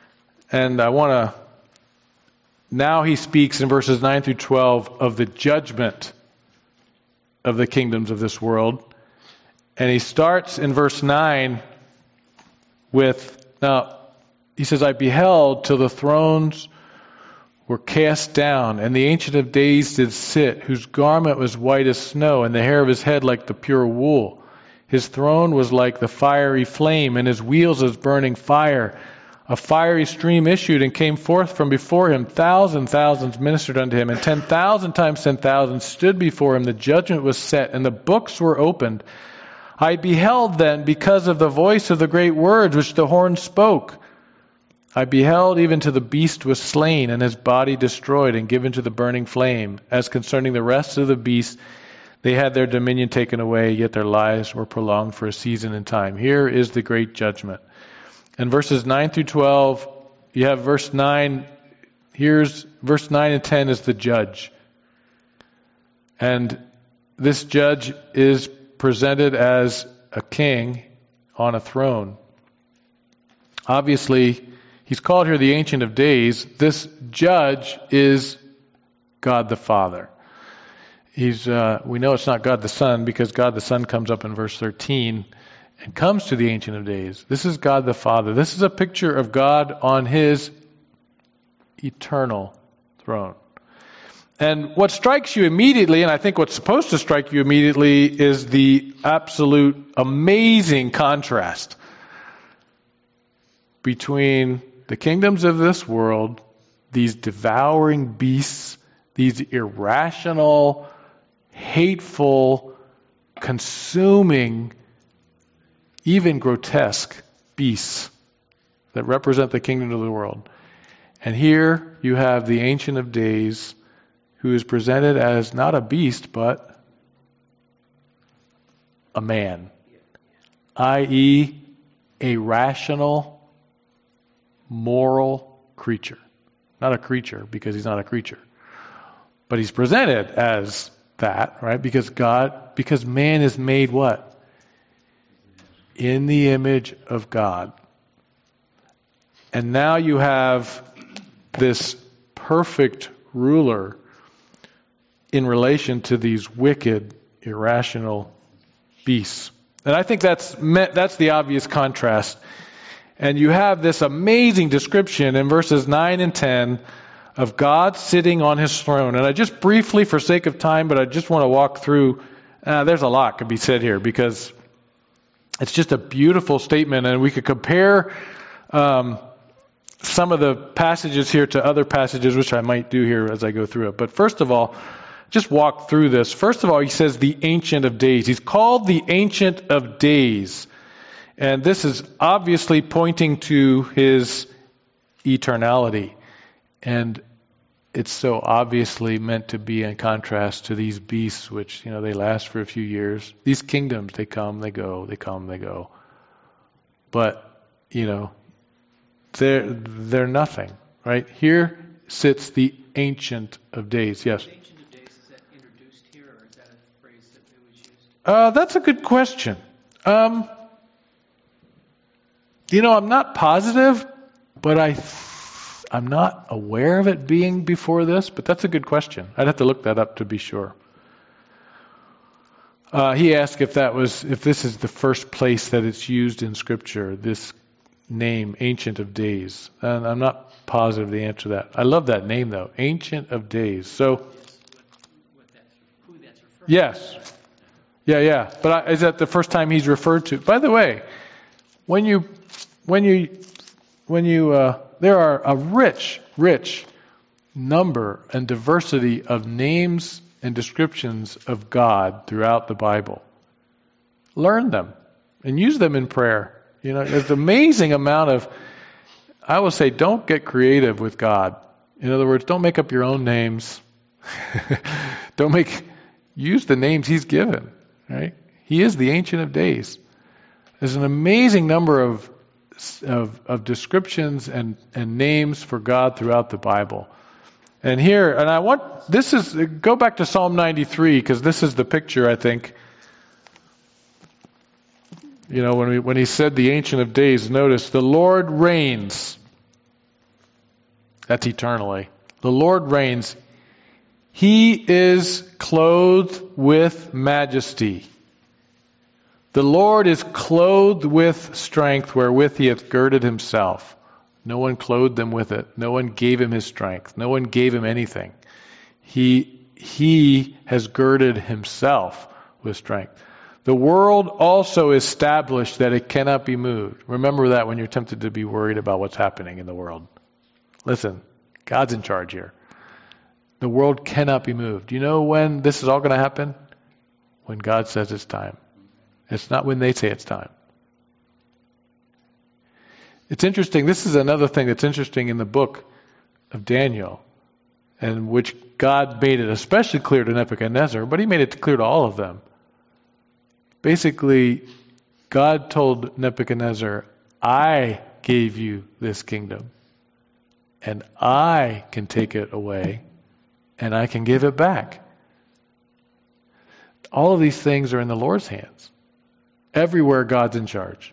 And I want to, now he speaks in verses nine through twelve of the judgment of the kingdoms of this world. And he starts in verse nine with, now, he says, I beheld till the thrones were cast down, and the Ancient of Days did sit, whose garment was white as snow, and the hair of his head like the pure wool. His throne was like the fiery flame, and his wheels as burning fire. A fiery stream issued and came forth from before him. Thousand thousands ministered unto him, and ten thousand times ten thousand stood before him. The judgment was set, and the books were opened. I beheld then, because of the voice of the great words which the horn spoke. I beheld even to the beast was slain, and his body destroyed, and given to the burning flame. As concerning the rest of the beasts, they had their dominion taken away, yet their lives were prolonged for a season and time. Here is the great judgment. And verses nine through twelve, you have verse nine. Here's verse nine and ten is the judge. And this judge is presented as a king on a throne. Obviously, he's called here the Ancient of Days. This judge is God the Father. He's, uh, we know it's not God the Son, because God the Son comes up in verse thirteen and comes to the Ancient of Days. This is God the Father. This is a picture of God on his eternal throne. And what strikes you immediately, and I think what's supposed to strike you immediately, is the absolute amazing contrast between the kingdoms of this world, these devouring beasts, these irrational, hateful, consuming, even grotesque beasts that represent the kingdom of the world. And here you have the Ancient of Days, who is presented as not a beast, but a man, that is a rational, moral creature. Not a creature, because he's not a creature. But he's presented as that, right? Because God, because man is made what? In the image of God. And now you have this perfect ruler in relation to these wicked, irrational beasts. And I think that's that's the obvious contrast. And you have this amazing description in verses nine and ten of God sitting on his throne. And I just briefly, for sake of time, but I just want to walk through, uh, there's a lot could be said here, because it's just a beautiful statement, and we could compare um, some of the passages here to other passages, which I might do here as I go through it. But first of all, just walk through this. First of all, he says the Ancient of Days. He's called the Ancient of Days. And this is obviously pointing to his eternality. And it's so obviously meant to be in contrast to these beasts, which, you know, they last for a few years. These kingdoms, they come, they go, they come, they go. But, you know, they're, they're nothing, right? Here sits the Ancient of Days. Yes? The Ancient of Days, is that introduced here, or is that a phrase that was used? Uh, that's a good question. Um, you know, I'm not positive, but I... Th- I'm not aware of it being before this, but that's a good question. I'd have to look that up to be sure. Uh, he asked if that was, if this is the first place that it's used in Scripture, this name, Ancient of Days. And I'm not positive the answer to that. I love that name, though, Ancient of Days. So, Yes, what, what that's, who that's referring to. yes, yeah, yeah. But I, is that the first time he's referred to? By the way, when you, when you, when you. Uh, There are a rich, rich number and diversity of names and descriptions of God throughout the Bible. Learn them and use them in prayer. You know, there's an amazing amount of, I will say, don't get creative with God. In other words, don't make up your own names. Don't make, use the names He's given, right? He is the Ancient of Days. There's an amazing number of Of, of descriptions and, and names for God throughout the Bible. And here, and I want, this is, go back to Psalm ninety-three, because this is the picture, I think. You know, when we, when he said the Ancient of Days, notice, the Lord reigns. That's eternally. The Lord reigns. He is clothed with majesty. The Lord is clothed with strength wherewith he hath girded himself. No one clothed him with it. No one gave him his strength. No one gave him anything. He, he has girded himself with strength. The world also established that it cannot be moved. Remember that when you're tempted to be worried about what's happening in the world. Listen, God's in charge here. The world cannot be moved. You know when this is all going to happen? When God says it's time. It's not when they say it's time. It's interesting. This is another thing that's interesting in the book of Daniel, and which God made it especially clear to Nebuchadnezzar, but he made it clear to all of them. Basically, God told Nebuchadnezzar, I gave you this kingdom, and I can take it away, and I can give it back. All of these things are in the Lord's hands. Everywhere God's in charge.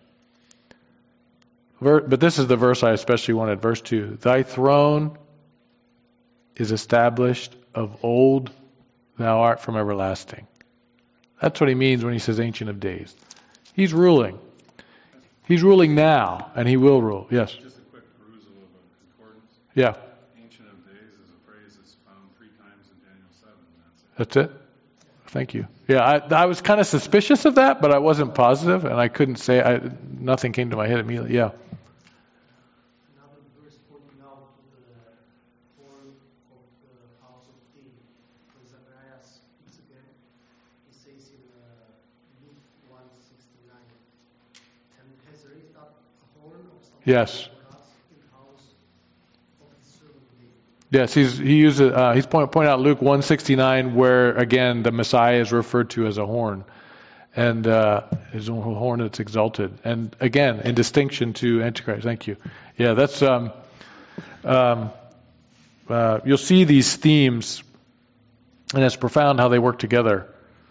But this is the verse I especially wanted, verse two. Thy throne is established of old, thou art from everlasting. That's what he means when he says Ancient of Days. He's ruling. He's ruling now, and he will rule. Yes? Just a quick perusal of a concordance. Yeah. Ancient of Days is a phrase that's found three times in Daniel seven. That's it. That's it? Thank you. Yeah, I, I was kind of suspicious of that, but I wasn't positive, and I couldn't say, I, nothing came to my head immediately. Yeah. Another verse pointing out to the horn of the house of David. When Zechariah speaks again, he says in uh, Luke one sixty-nine, and has raised up a horn of some Yes. for us in the house of his servant David. Yes, he's he uses uh, he's point point out Luke one sixty-nine, where again the Messiah is referred to as a horn, and uh, his own horn that's exalted, and again in distinction to Antichrist. Thank you. Yeah, that's um, um, uh, you'll see these themes, and it's profound how they work together.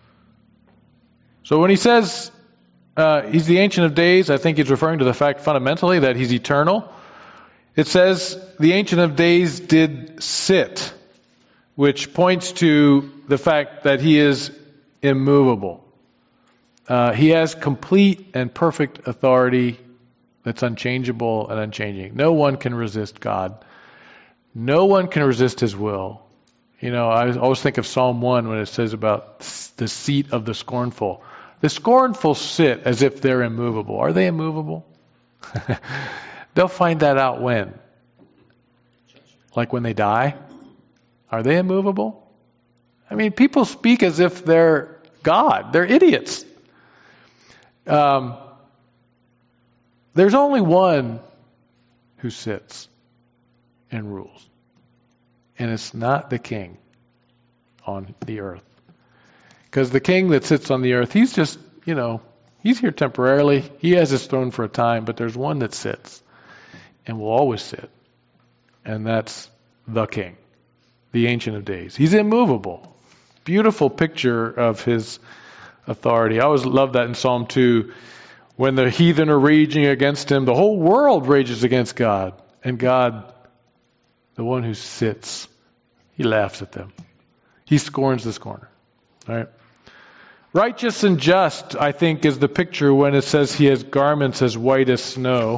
So when he says uh, he's the Ancient of Days, I think he's referring to the fact fundamentally that he's eternal. It says the Ancient of Days did sit, which points to the fact that he is immovable. Uh, he has complete and perfect authority that's unchangeable and unchanging. No one can resist God. No one can resist his will. You know, I always think of Psalm one when it says about the seat of the scornful. The scornful sit as if they're immovable. Are they immovable? They'll find that out when? Like when they die? Are they immovable? I mean, people speak as if they're God. They're idiots. Um, there's only one who sits and rules. And it's not the king on the earth. Because the king that sits on the earth, he's just, you know, he's here temporarily. He has his throne for a time, but there's one that sits and will always sit. And that's the King, the Ancient of Days. He's immovable. Beautiful picture of his authority. I always love that in Psalm two. When the heathen are raging against him, the whole world rages against God. And God, the one who sits, he laughs at them. He scorns the scorner. All right? Righteous and just, I think, is the picture when it says he has garments as white as snow.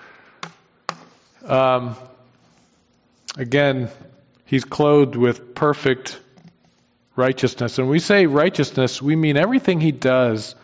Um, again, he's clothed with perfect righteousness. And when we say righteousness, we mean everything he does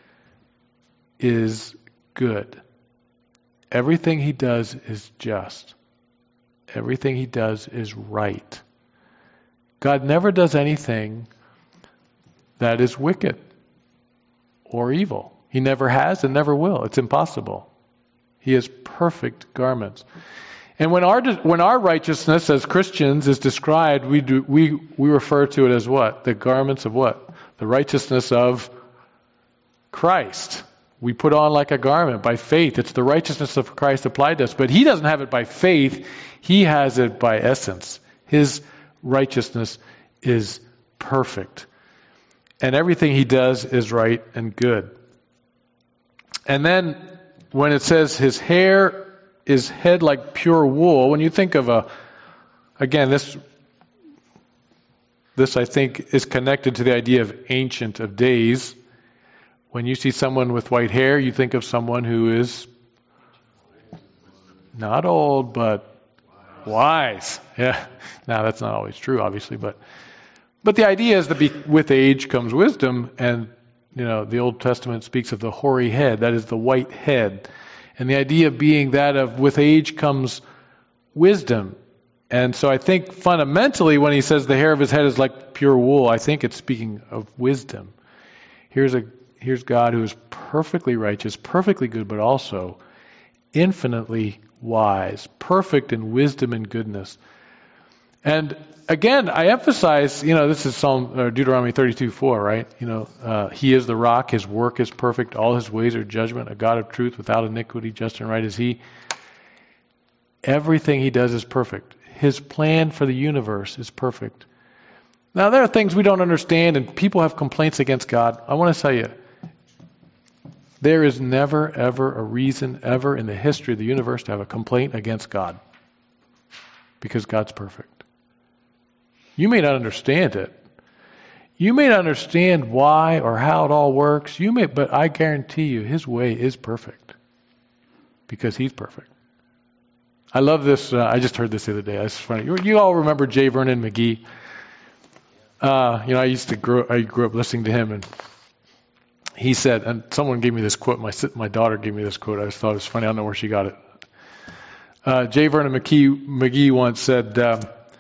is good. Everything he does is just. Everything he does is right. God never does anything that is wicked or evil. He never has and never will. It's impossible. He has perfect garments. And when our when our righteousness as Christians is described, we do we we refer to it as what? The garments of what? The righteousness of Christ. We put on like a garment by faith. It's the righteousness of Christ applied to us. But he doesn't have it by faith. He has it by essence. His righteousness is perfect. And everything he does is right and good. And then when it says his hair is head like pure wool, when you think of a again, this, this I think is connected to the idea of Ancient of Days. When you see someone with white hair, you think of someone who is not old, but wise. Yeah. Now, that's not always true, obviously, but but the idea is that be, with age comes wisdom, and you know the Old Testament speaks of the hoary head, that is the white head, and the idea being that of with age comes wisdom. And so I think fundamentally when he says the hair of his head is like pure wool, I think it's speaking of wisdom. Here's a here's God who is perfectly righteous, perfectly good, but also infinitely wise, perfect in wisdom and goodness. And again, I emphasize, you know, this is Psalm or Deuteronomy thirty-two four, right? You know, uh, He is the rock, His work is perfect, all His ways are judgment, a God of truth without iniquity, just and right is He. Everything He does is perfect. His plan for the universe is perfect. Now, there are things we don't understand, and people have complaints against God. I want to tell you, there is never, ever a reason ever in the history of the universe to have a complaint against God, because God's perfect. You may not understand it. You may not understand why or how it all works. You may, but I guarantee you, His way is perfect because He's perfect. I love this. Uh, I just heard this the other day. It's funny. You, you all remember J. Vernon McGee? Uh, you know, I used to grow. I grew up listening to him, and he said, and someone gave me this quote. My my daughter gave me this quote. I just thought it was funny. I don't know where she got it. Uh, J. Vernon McGee, McGee once said, um,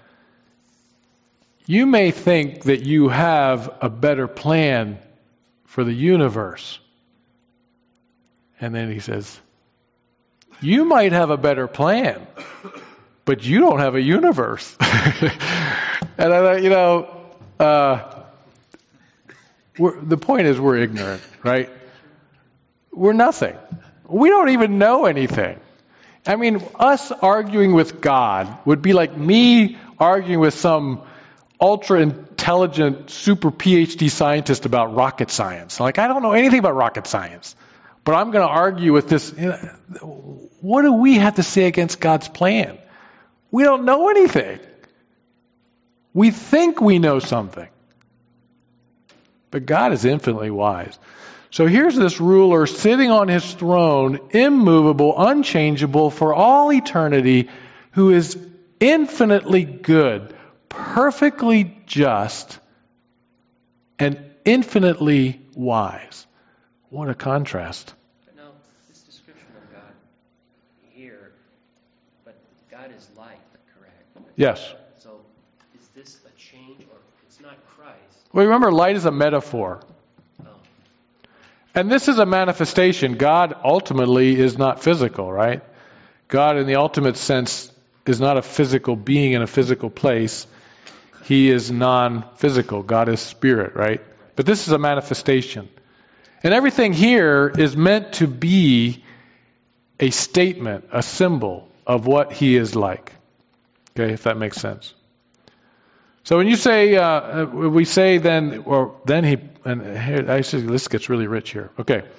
"You may think that you have a better plan for the universe," and then he says, "You might have a better plan, but you don't have a universe." And I thought, you know, uh, we're, the point is we're ignorant, right? We're nothing. We don't even know anything. I mean, us arguing with God would be like me arguing with some ultra-intelligent, super P H D scientist about rocket science. Like, I don't know anything about rocket science, but I'm going to argue with this. You know, what do we have to say against God's plan? We don't know anything. We think we know something. But God is infinitely wise. So here's this ruler sitting on His throne, immovable, unchangeable for all eternity, who is infinitely good, perfectly just, and infinitely wise. What a contrast. But now, this description of God here, but God is light, correct? Yes. So, is this a change, or it's not Christ? Well, remember, light is a metaphor. Oh, And this is a manifestation. God ultimately is not physical, right? God, in the ultimate sense, is not a physical being in a physical place. He is non-physical. God is spirit, right? But this is a manifestation. And everything here is meant to be a statement, a symbol of what He is like. Okay, if that makes sense. So when you say, uh, we say then, or then He, and here, actually this gets really rich here. Okay. It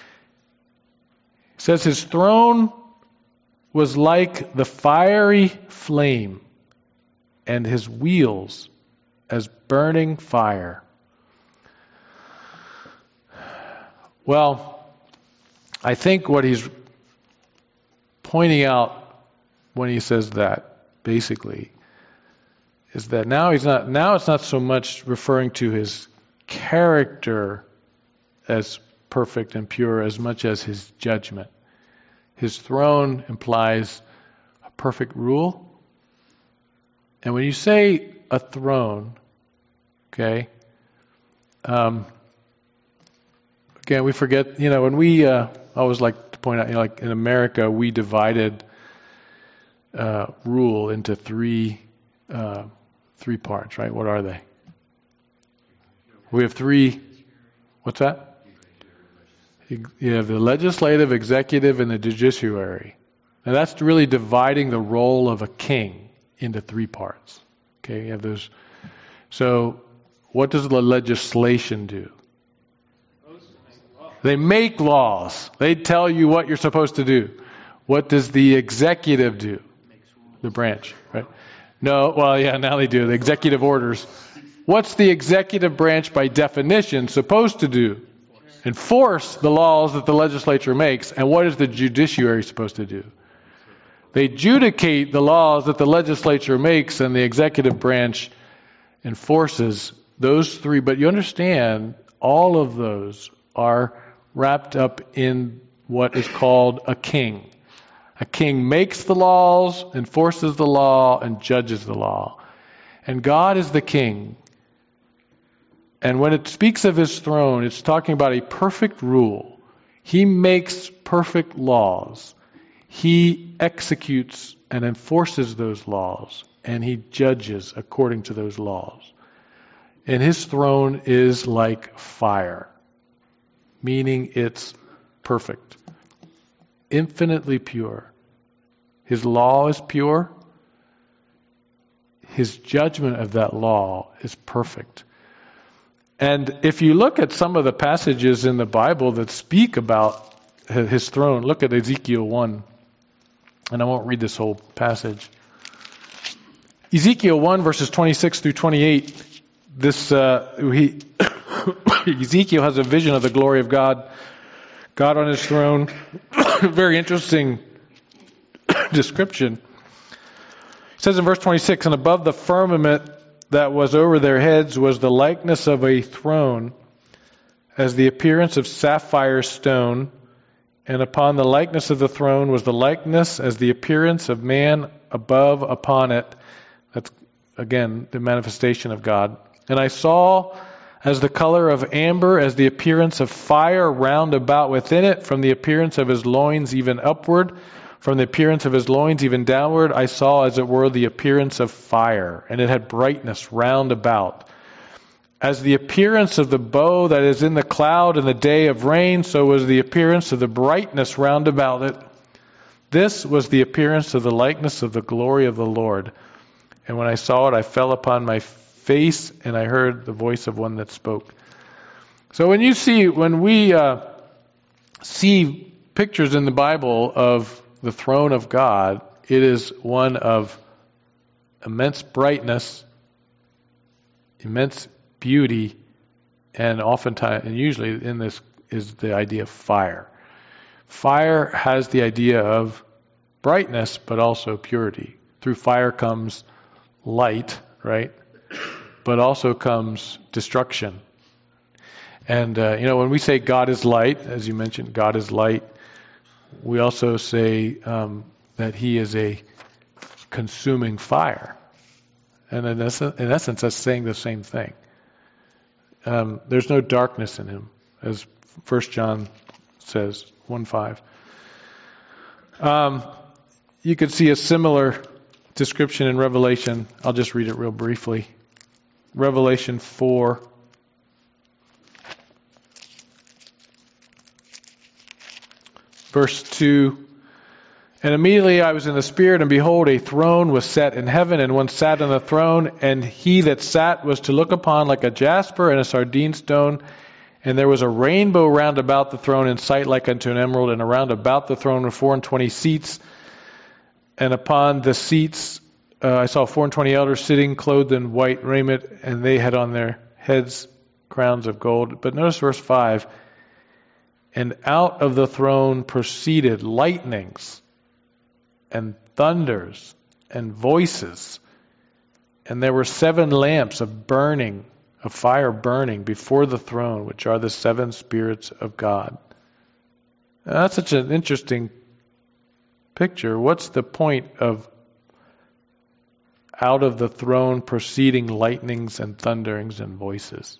says His throne was like the fiery flame, and His wheels as burning fire. Well, I think what he's pointing out when he says that, basically, is that now he's not now it's not so much referring to His character as perfect and pure as much as His judgment. His throne implies a perfect rule. And when you say a throne, okay, um, again, we forget, you know, when we, uh, I always like to point out, you know, like in America, we divided uh, rule into three uh, three parts, right? What are they? We have three, what's that? You have the legislative, executive, and the judiciary. Now that's really dividing the role of a king into three parts. Okay, you have those. So what does the legislation do? They make laws. They tell you what you're supposed to do. What does the executive do? The branch, right? No, well, yeah, now they do. The executive orders. What's the executive branch by definition supposed to do? Enforce the laws that the legislature makes. And what is the judiciary supposed to do? They adjudicate the laws that the legislature makes and the executive branch enforces. Those three. But you understand, all of those are wrapped up in what is called a king. A king makes the laws, enforces the law, and judges the law. And God is the king. And when it speaks of his throne, it's talking about a perfect rule. He makes perfect laws. He executes and enforces those laws. And he judges according to those laws. And his throne is like fire, meaning it's perfect, infinitely pure. His law is pure. His judgment of that law is perfect. And if you look at some of the passages in the Bible that speak about his throne, look at Ezekiel one. And I won't read this whole passage. Ezekiel one, verses twenty-six through twenty-eight. This uh, he Ezekiel has a vision of the glory of God, God on his throne. Very interesting description. It says in verse twenty-six, and above the firmament that was over their heads was the likeness of a throne, as the appearance of sapphire stone, and upon the likeness of the throne was the likeness as the appearance of man above upon it. That's, again, the manifestation of God. And I saw as the color of amber, as the appearance of fire round about within it, from the appearance of his loins even upward, from the appearance of his loins even downward, I saw as it were the appearance of fire, and it had brightness round about. As the appearance of the bow that is in the cloud in the day of rain, so was the appearance of the brightness round about it. This was the appearance of the likeness of the glory of the Lord. And when I saw it, I fell upon my face, and I heard the voice of one that spoke. So when you see, when we uh, see pictures in the Bible of the throne of God, it is one of immense brightness, immense beauty, and oftentimes, and usually in this is the idea of fire. Fire has the idea of brightness, but also purity. Through fire comes light, right? But also comes destruction. And, uh, you know, when we say God is light, as you mentioned, God is light, we also say um, that he is a consuming fire. And in essence, in essence that's saying the same thing. Um, there's no darkness in him, as First John says, one five. Um, you could see a similar description in Revelation. I'll just read it real briefly. Revelation four. Verse two, and immediately I was in the Spirit, and behold, a throne was set in heaven, and one sat on the throne, and he that sat was to look upon like a jasper and a sardine stone, and there was a rainbow round about the throne in sight like unto an emerald, and around about the throne were four and twenty seats, and upon the seats uh, I saw four and twenty elders sitting, clothed in white raiment, and they had on their heads crowns of gold. But notice verse five, and out of the throne proceeded lightnings and thunders and voices. And there were seven lamps of burning, of fire burning before the throne, which are the seven spirits of God. Now, that's such an interesting picture. What's the point of out of the throne proceeding lightnings and thunderings and voices?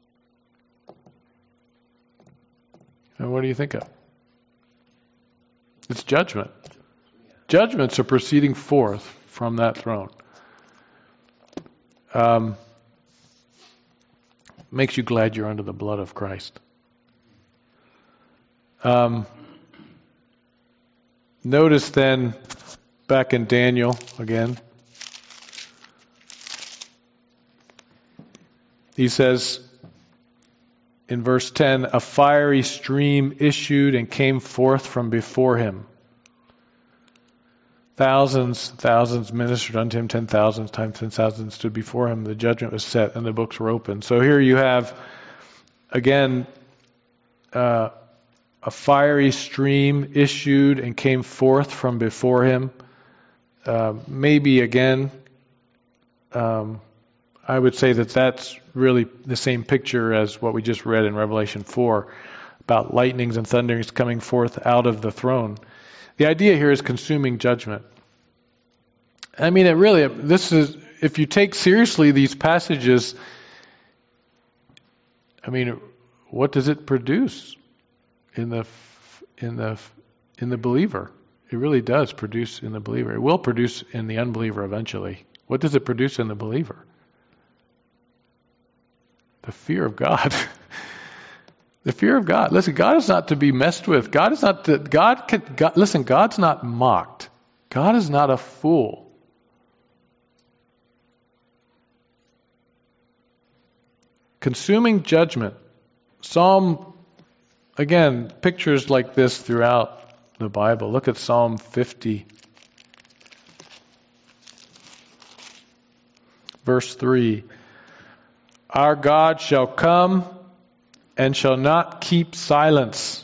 And what do you think of? It's judgment. Judgments are proceeding forth from that throne. Um, makes you glad you're under the blood of Christ. Um, notice then, back in Daniel again, he says, in verse ten, a fiery stream issued and came forth from before him. Thousands, thousands ministered unto him, ten thousands times ten thousand stood before him. The judgment was set and the books were opened. So here you have, again, uh, a fiery stream issued and came forth from before him. Uh, maybe again, um, I would say that that's really the same picture as what we just read in Revelation four about lightnings and thunderings coming forth out of the throne. The idea here is consuming judgment. I mean, it really, this is, if you take seriously these passages, I mean, what does it produce in the in the in the believer? It really does produce in the believer. It will produce in the unbeliever eventually. What does it produce in the believer? The fear of God. The fear of God. Listen, God is not to be messed with. God is not to, God can, God, listen, God's not mocked. God is not a fool. Consuming judgment. Psalm, again, pictures like this throughout the Bible. Look at Psalm fifty. Verse three. Our God shall come and shall not keep silence.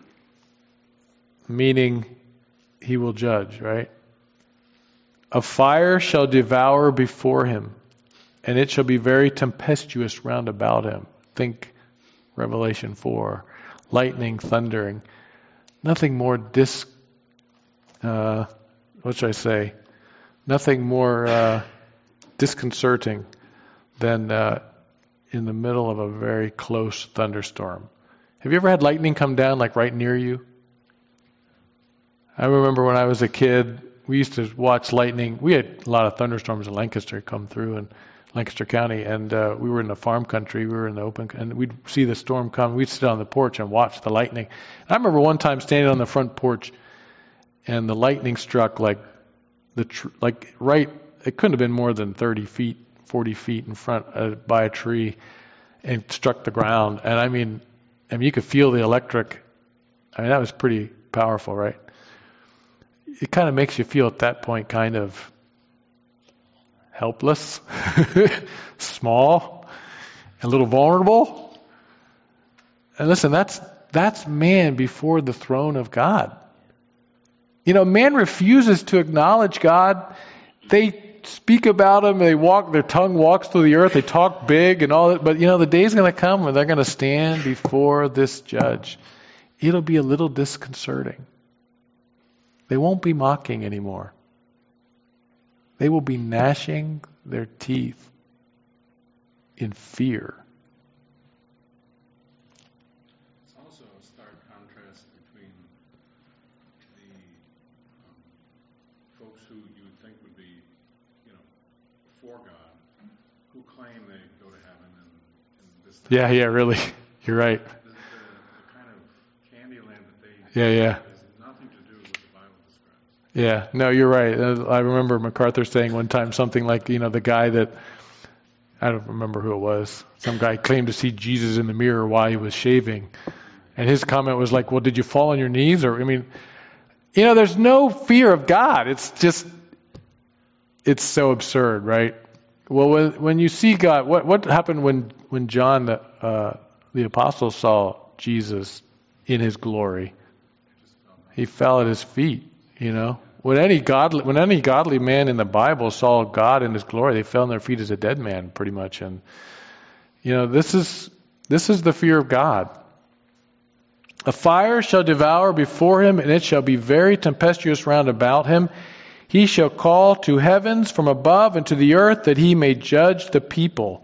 Meaning, he will judge, right? A fire shall devour before him, and it shall be very tempestuous round about him. Think Revelation four. Lightning, thundering. Nothing more dis... Uh, what should I say? Nothing more uh, disconcerting than uh, in the middle of a very close thunderstorm. Have you ever had lightning come down like right near you? I remember when I was a kid, we used to watch lightning. We had a lot of thunderstorms in Lancaster come through in Lancaster County, and uh, we were in the farm country. We were in the open, and we'd see the storm come. We'd sit on the porch and watch the lightning. And I remember one time standing on the front porch, and the lightning struck like the tr- like right. It couldn't have been more than thirty feet, forty feet in front uh, by a tree, and struck the ground. And I mean, I mean, you could feel the electric. I mean, that was pretty powerful, right? It kind of makes you feel at that point kind of helpless, small, a little vulnerable. And listen, that's that's man before the throne of God. You know, man refuses to acknowledge God. They speak about him, they walk, their tongue walks through the earth, they talk big and all that, but you know, the day's going to come when they're going to stand before this judge. It'll be a little disconcerting. They won't be mocking anymore. They will be gnashing their teeth in fear. It's also a stark contrast between the um, folks who you would think would be, you know, for God, who claim they go to heaven and, and this thing. Yeah, yeah, really. You're right. The, the, the kind of candy land that they Yeah, yeah. has nothing to do with what the Bible describes. Yeah, no, you're right. Uh, I remember MacArthur saying one time something like, you know, the guy that, I don't remember who it was, some guy claimed to see Jesus in the mirror while he was shaving. And his comment was like, well, did you fall on your knees? Or, I mean, you know, there's no fear of God. It's just, it's so absurd, right? Well, when, when you see God, what, what happened when, when John, the, uh, the apostle, saw Jesus in his glory? He fell at his feet. You know, when any godly when any godly man in the Bible saw God in his glory, they fell on their feet as a dead man, pretty much. And you know, this is this is the fear of God. A fire shall devour before him, and it shall be very tempestuous round about him. He shall call to heavens from above and to the earth, that he may judge the people.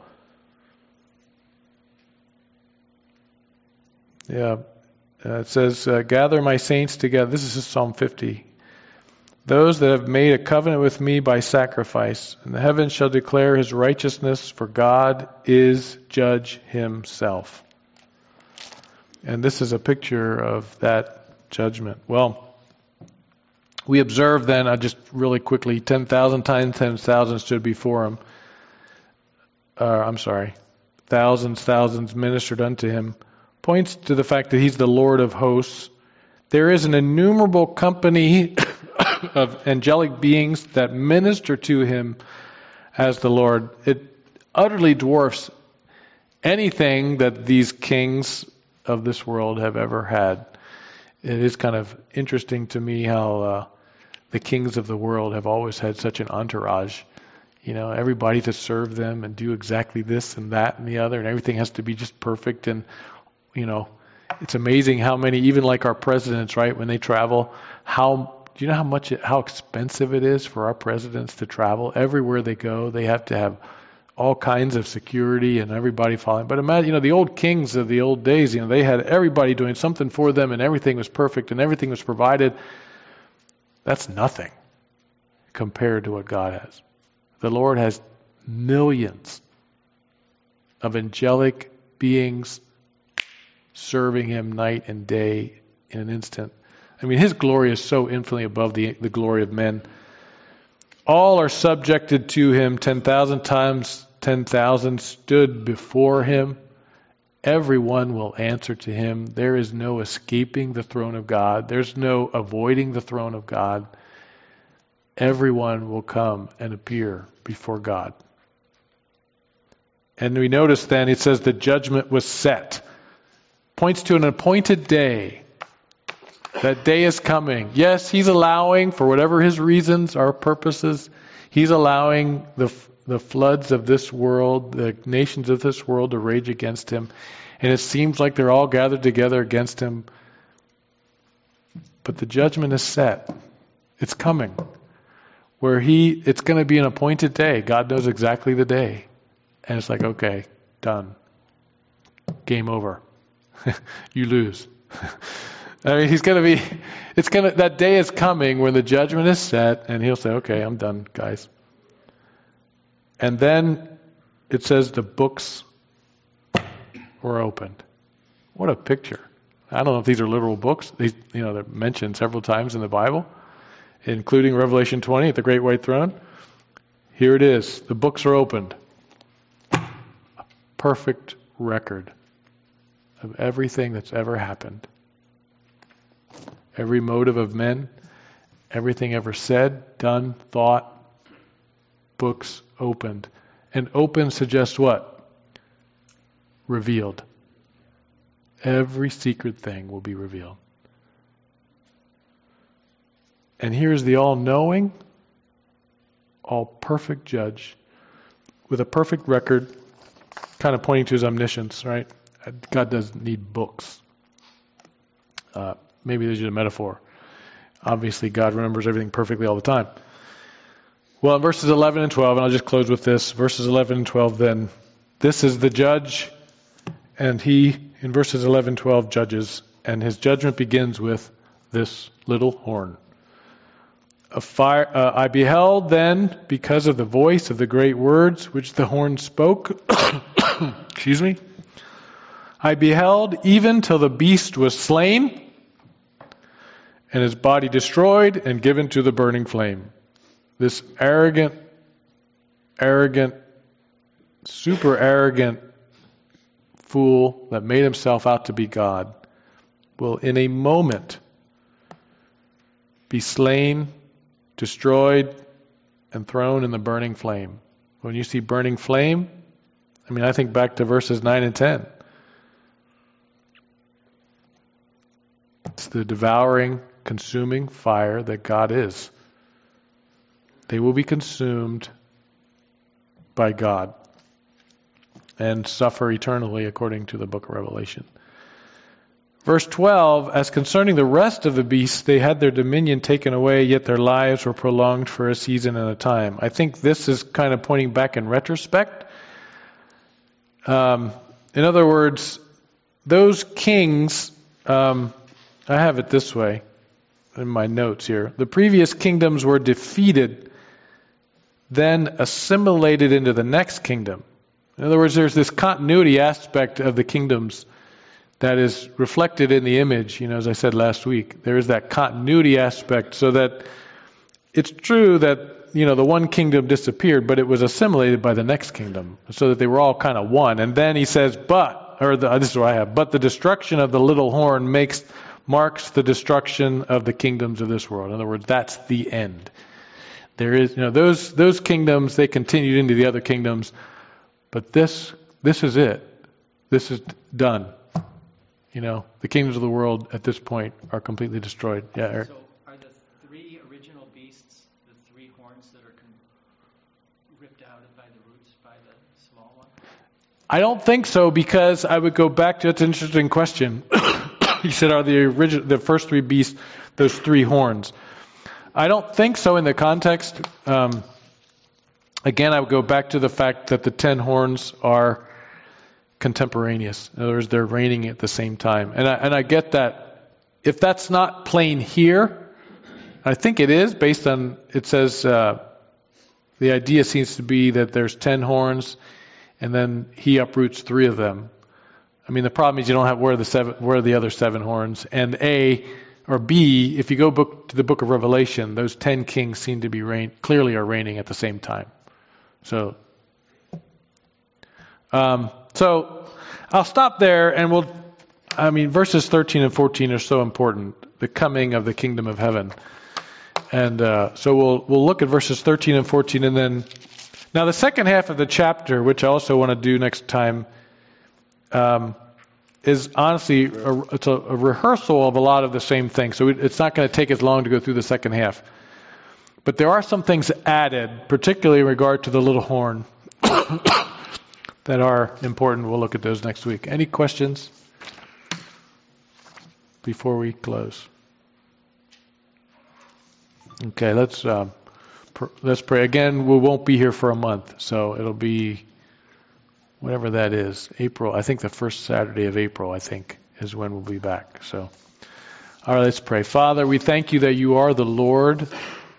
Yeah, uh, it says, uh, "Gather my saints together." This is Psalm fifty. Those that have made a covenant with me by sacrifice, and the heavens shall declare his righteousness, for God is judge himself. And this is a picture of that judgment. Well, we observe then, uh, just really quickly, ten thousand times ten thousand stood before him. Uh, I'm sorry, thousands, thousands ministered unto him. Points to the fact that he's the Lord of hosts. There is an innumerable company of angelic beings that minister to him as the Lord. It utterly dwarfs anything that these kings of this world have ever had. It is kind of interesting to me how uh, the kings of the world have always had such an entourage. You know, everybody to serve them and do exactly this and that and the other, and everything has to be just perfect. And, you know, it's amazing how many, even like our presidents, right, when they travel, how, do you know how much, it, how expensive it is for our presidents to travel? Everywhere they go, they have to have all kinds of security and everybody following. But imagine, you know, the old kings of the old days, you know, they had everybody doing something for them and everything was perfect and everything was provided. That's nothing compared to what God has. The Lord has millions of angelic beings serving him night and day in an instant. I mean, his glory is so infinitely above the, the glory of men. All are subjected to him. Ten thousand times ten thousand stood before him. Everyone will answer to him. There is no escaping the throne of God. There's no avoiding the throne of God. Everyone will come and appear before God. And we notice then it says the judgment was set. Points to an appointed day. That day is coming. Yes, he's allowing, for whatever his reasons or purposes, he's allowing the the floods of this world, the nations of this world to rage against him. And it seems like they're all gathered together against him. But the judgment is set. It's coming. Where he, it's going to be an appointed day. God knows exactly the day. And it's like, okay, done. Game over. You lose. I mean, he's going to be, it's going to, that day is coming when the judgment is set and he'll say, okay, I'm done, guys. And then it says the books were opened. What a picture. I don't know if these are literal books. These, you know, they're mentioned several times in the Bible, including Revelation twenty at the Great White Throne. Here it is. The books are opened. A perfect record of everything that's ever happened. Every motive of men, everything ever said, done, thought, books opened. And open suggests what? Revealed. Every secret thing will be revealed. And here's the all-knowing, all-perfect judge with a perfect record, kind of pointing to his omniscience, right? God doesn't need books. Uh, maybe there's just a metaphor. Obviously, God remembers everything perfectly all the time. Well, in verses eleven and twelve, and I'll just close with this, verses eleven and twelve then, this is the judge, and he, in verses eleven and twelve, judges, and his judgment begins with this little horn. A fire, uh, I beheld then, because of the voice of the great words which the horn spoke, excuse me, I beheld even till the beast was slain, and his body destroyed and given to the burning flame. This arrogant, arrogant, super arrogant fool that made himself out to be God will in a moment be slain, destroyed, and thrown in the burning flame. When you see burning flame, I mean, I think back to verses nine and ten. It's the devouring, consuming fire that God is. They will be consumed by God and suffer eternally according to the book of Revelation. Verse twelve, as concerning the rest of the beasts, they had their dominion taken away, yet their lives were prolonged for a season and a time. I think this is kind of pointing back in retrospect. Um, in other words, those kings, um, I have it this way in my notes here. The previous kingdoms were defeated, then assimilated into the next kingdom. In other words, there's this continuity aspect of the kingdoms that is reflected in the image, you know, as I said last week. There is that continuity aspect, so that it's true that, you know, the one kingdom disappeared, but it was assimilated by the next kingdom, so that they were all kind of one. And then he says, but, or the, this is what I have, but the destruction of the little horn makes marks the destruction of the kingdoms of this world. In other words, that's the end. There is, you know, those those kingdoms, they continued into the other kingdoms, but this this is it. This is done. You know, the kingdoms of the world at this point are completely destroyed. Yeah, Eric. So are the three original beasts the three horns that are con- ripped out by the roots by the small one? I don't think so, because I would go back to, it's an interesting question. You said, are the original, the first three beasts, those three horns? I don't think so in the context. Um, again, I would go back to the fact that the ten horns are contemporaneous. In other words, they're reigning at the same time. And I, and I get that. If that's not plain here, I think it is, based on, it says, uh, the idea seems to be that there's ten horns, and then he uproots three of them. I mean, the problem is you don't have where are the seven, where are the other seven horns, and A or B. If you go book to the book of Revelation, those ten kings seem to be reign clearly are reigning at the same time. So, um, so I'll stop there, and we'll. I mean, verses thirteen and fourteen are so important. The coming of the kingdom of heaven, and uh, so we'll we'll look at verses thirteen and fourteen, and then now the second half of the chapter, which I also want to do next time. Um, is honestly, a, it's a, a rehearsal of a lot of the same things. So it, it's not going to take as long to go through the second half. But there are some things added, particularly in regard to the little horn, that are important. We'll look at those next week. Any questions before we close? Okay, let's uh, pr- let's pray. Again, we won't be here for a month, so it'll be whatever that is, April. I think the first Saturday of April, I think, is when we'll be back. So, all right, let's pray. Father, we thank you that you are the Lord.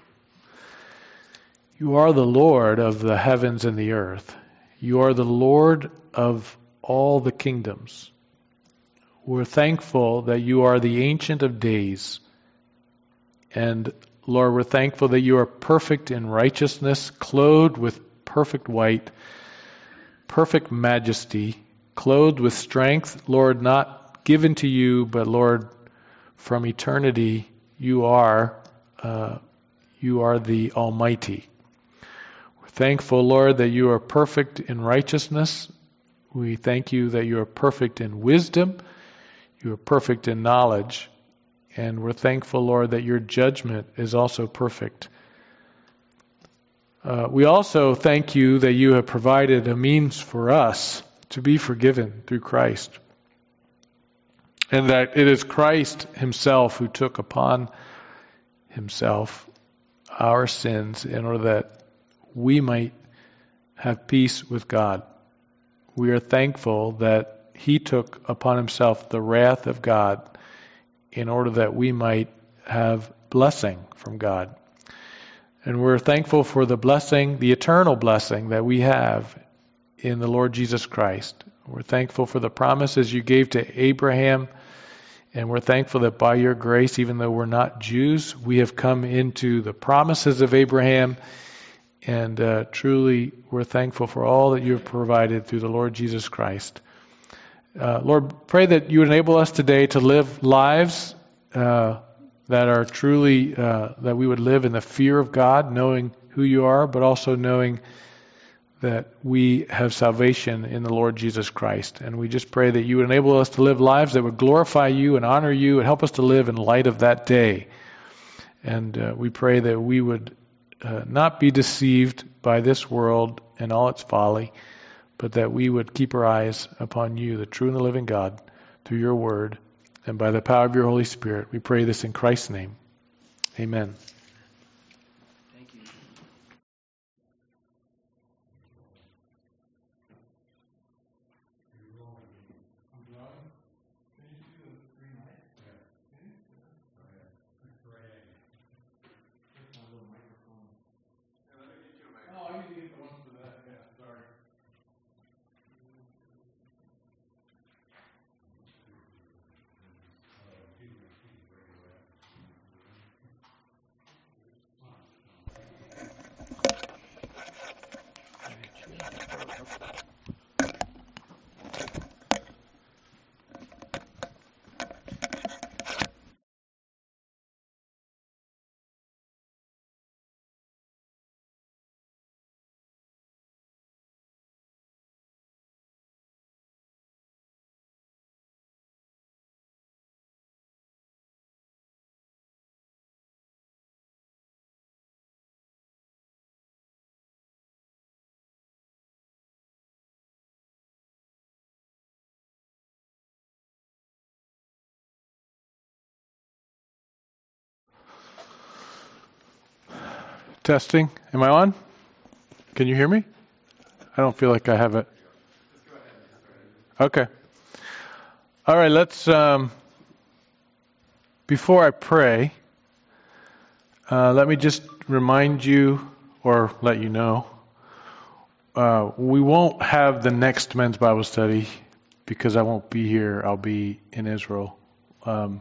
You are the Lord of the heavens and the earth. You are the Lord of all the kingdoms. We're thankful that you are the Ancient of Days. And Lord, we're thankful that you are perfect in righteousness, clothed with perfect white, perfect majesty, clothed with strength, Lord, not given to you, but Lord, from eternity, you are, uh, you are the Almighty. We're thankful, Lord, that you are perfect in righteousness. We thank you that you are perfect in wisdom. You are perfect in knowledge. And we're thankful, Lord, that your judgment is also perfect. Uh, we also thank you that you have provided a means for us to be forgiven through Christ. And that it is Christ himself who took upon himself our sins in order that we might have peace with God. We are thankful that he took upon himself the wrath of God in order that we might have blessing from God. And we're thankful for the blessing, the eternal blessing that we have in the Lord Jesus Christ. We're thankful for the promises you gave to Abraham. And we're thankful that by your grace, even though we're not Jews, we have come into the promises of Abraham. And uh, truly, we're thankful for all that you have provided through the Lord Jesus Christ. Uh, Lord, pray that you enable us today to live lives uh, that are truly, uh, that we would live in the fear of God, knowing who you are, but also knowing that we have salvation in the Lord Jesus Christ. And we just pray that you would enable us to live lives that would glorify you and honor you and help us to live in light of that day. And uh, we pray that we would uh, not be deceived by this world and all its folly, but that we would keep our eyes upon you, the true and the living God, through your word. And by the power of your Holy Spirit, we pray this in Christ's name. Amen. Thank you. Testing. Am I on? Can you hear me? I don't feel like I have it. Okay. All right, let's, um, before I pray, uh, let me just remind you or let you know, uh, we won't have the next men's Bible study because I won't be here. I'll be in Israel. Um,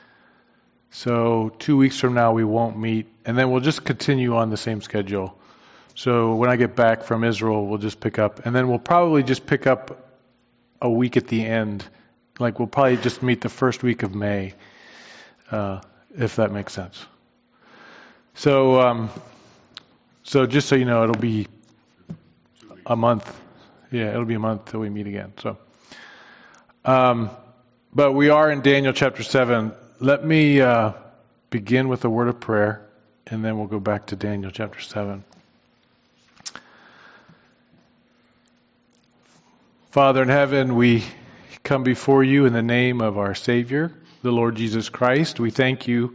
so two weeks from now we won't meet, and then we'll just continue on the same schedule. So when I get back from Israel, we'll just pick up, and then we'll probably just pick up a week at the end. Like we'll probably just meet the first week of May, uh, if that makes sense. So, um, so just so you know, it'll be a month. Yeah, it'll be a month till we meet again. So, um, but we are in Daniel chapter seven. Let me uh, begin with a word of prayer, and then we'll go back to Daniel chapter seven. Father in heaven, we come before you in the name of our Savior, the Lord Jesus Christ. We thank you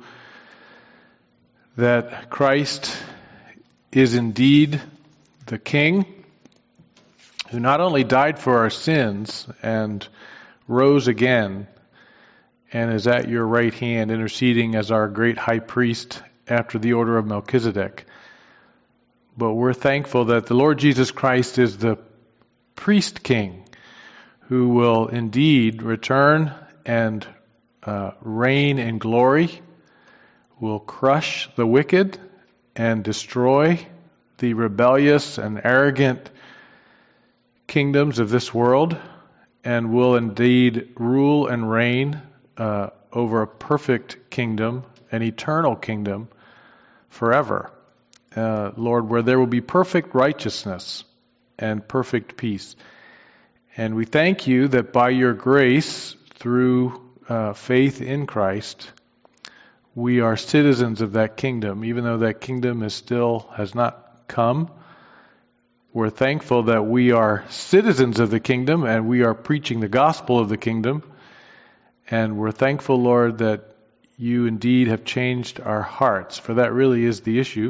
that Christ is indeed the King who not only died for our sins and rose again and is at your right hand interceding as our great high priest after the order of Melchizedek, but we're thankful that the Lord Jesus Christ is the priest king who will indeed return and uh, reign in glory, will crush the wicked and destroy the rebellious and arrogant kingdoms of this world, and will indeed rule and reign uh, over a perfect kingdom, an eternal kingdom, forever. Uh, Lord, where there will be perfect righteousness and perfect peace. And we thank you that by your grace, through uh, faith in Christ, we are citizens of that kingdom, even though that kingdom is still has not come. We're thankful that we are citizens of the kingdom and we are preaching the gospel of the kingdom. And we're thankful, Lord, that you indeed have changed our hearts, for that really is the issue.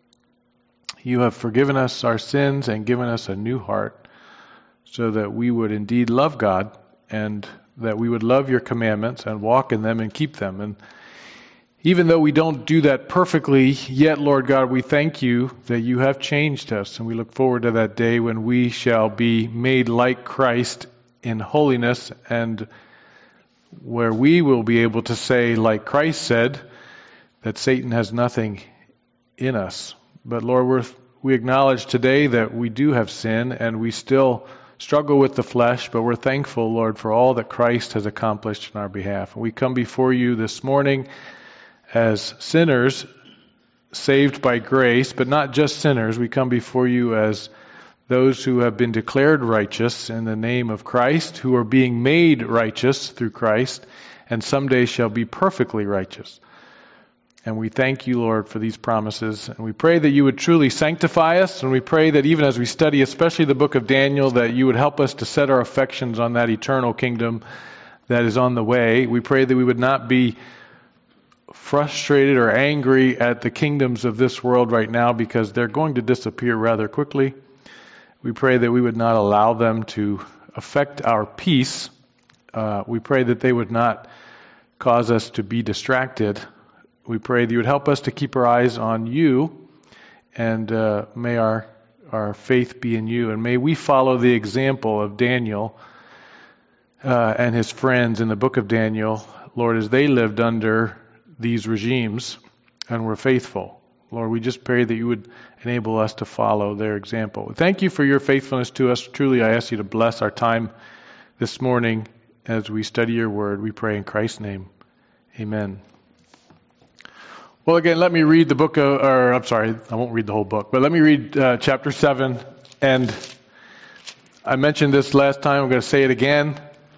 You have forgiven us our sins and given us a new heart, so that we would indeed love God and that we would love your commandments and walk in them and keep them. And even though we don't do that perfectly, yet, Lord God, we thank you that you have changed us, and we look forward to that day when we shall be made like Christ in holiness, and where we will be able to say, like Christ said, that Satan has nothing in us. But Lord, we're, we acknowledge today that we do have sin, and we still struggle with the flesh, but we're thankful, Lord, for all that Christ has accomplished in our behalf. We come before you this morning as sinners saved by grace, but not just sinners. We come before you as those who have been declared righteous in the name of Christ, who are being made righteous through Christ, and someday shall be perfectly righteous. And we thank you, Lord, for these promises. And we pray that you would truly sanctify us. And we pray that even as we study, especially the book of Daniel, that you would help us to set our affections on that eternal kingdom that is on the way. We pray that we would not be frustrated or angry at the kingdoms of this world right now, because they're going to disappear rather quickly. We pray that we would not allow them to affect our peace. Uh, we pray that they would not cause us to be distracted. We pray that you would help us to keep our eyes on you, and uh, may our our faith be in you, and may we follow the example of Daniel uh, and his friends in the book of Daniel, Lord, as they lived under these regimes and were faithful. Lord, we just pray that you would enable us to follow their example. Thank you for your faithfulness to us. Truly, I ask you to bless our time this morning as we study your word. We pray in Christ's name. Amen. Well, again, let me read the book, of, or I'm sorry, I won't read the whole book, but let me read uh, chapter seven. And I mentioned this last time, I'm going to say it again.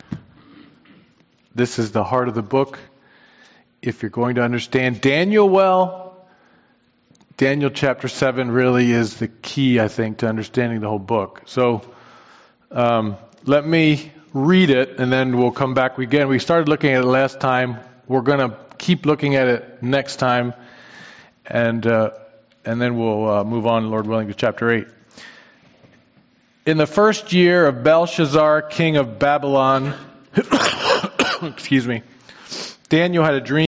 This is the heart of the book. If you're going to understand Daniel well, Daniel chapter seven really is the key, I think, to understanding the whole book. So um, let me read it, and then we'll come back. Again, we started looking at it last time. We're going to keep looking at it next time. And uh, and then we'll uh, move on, Lord willing, to chapter eight. In the first year of Belshazzar, king of Babylon, excuse me, Daniel had a dream.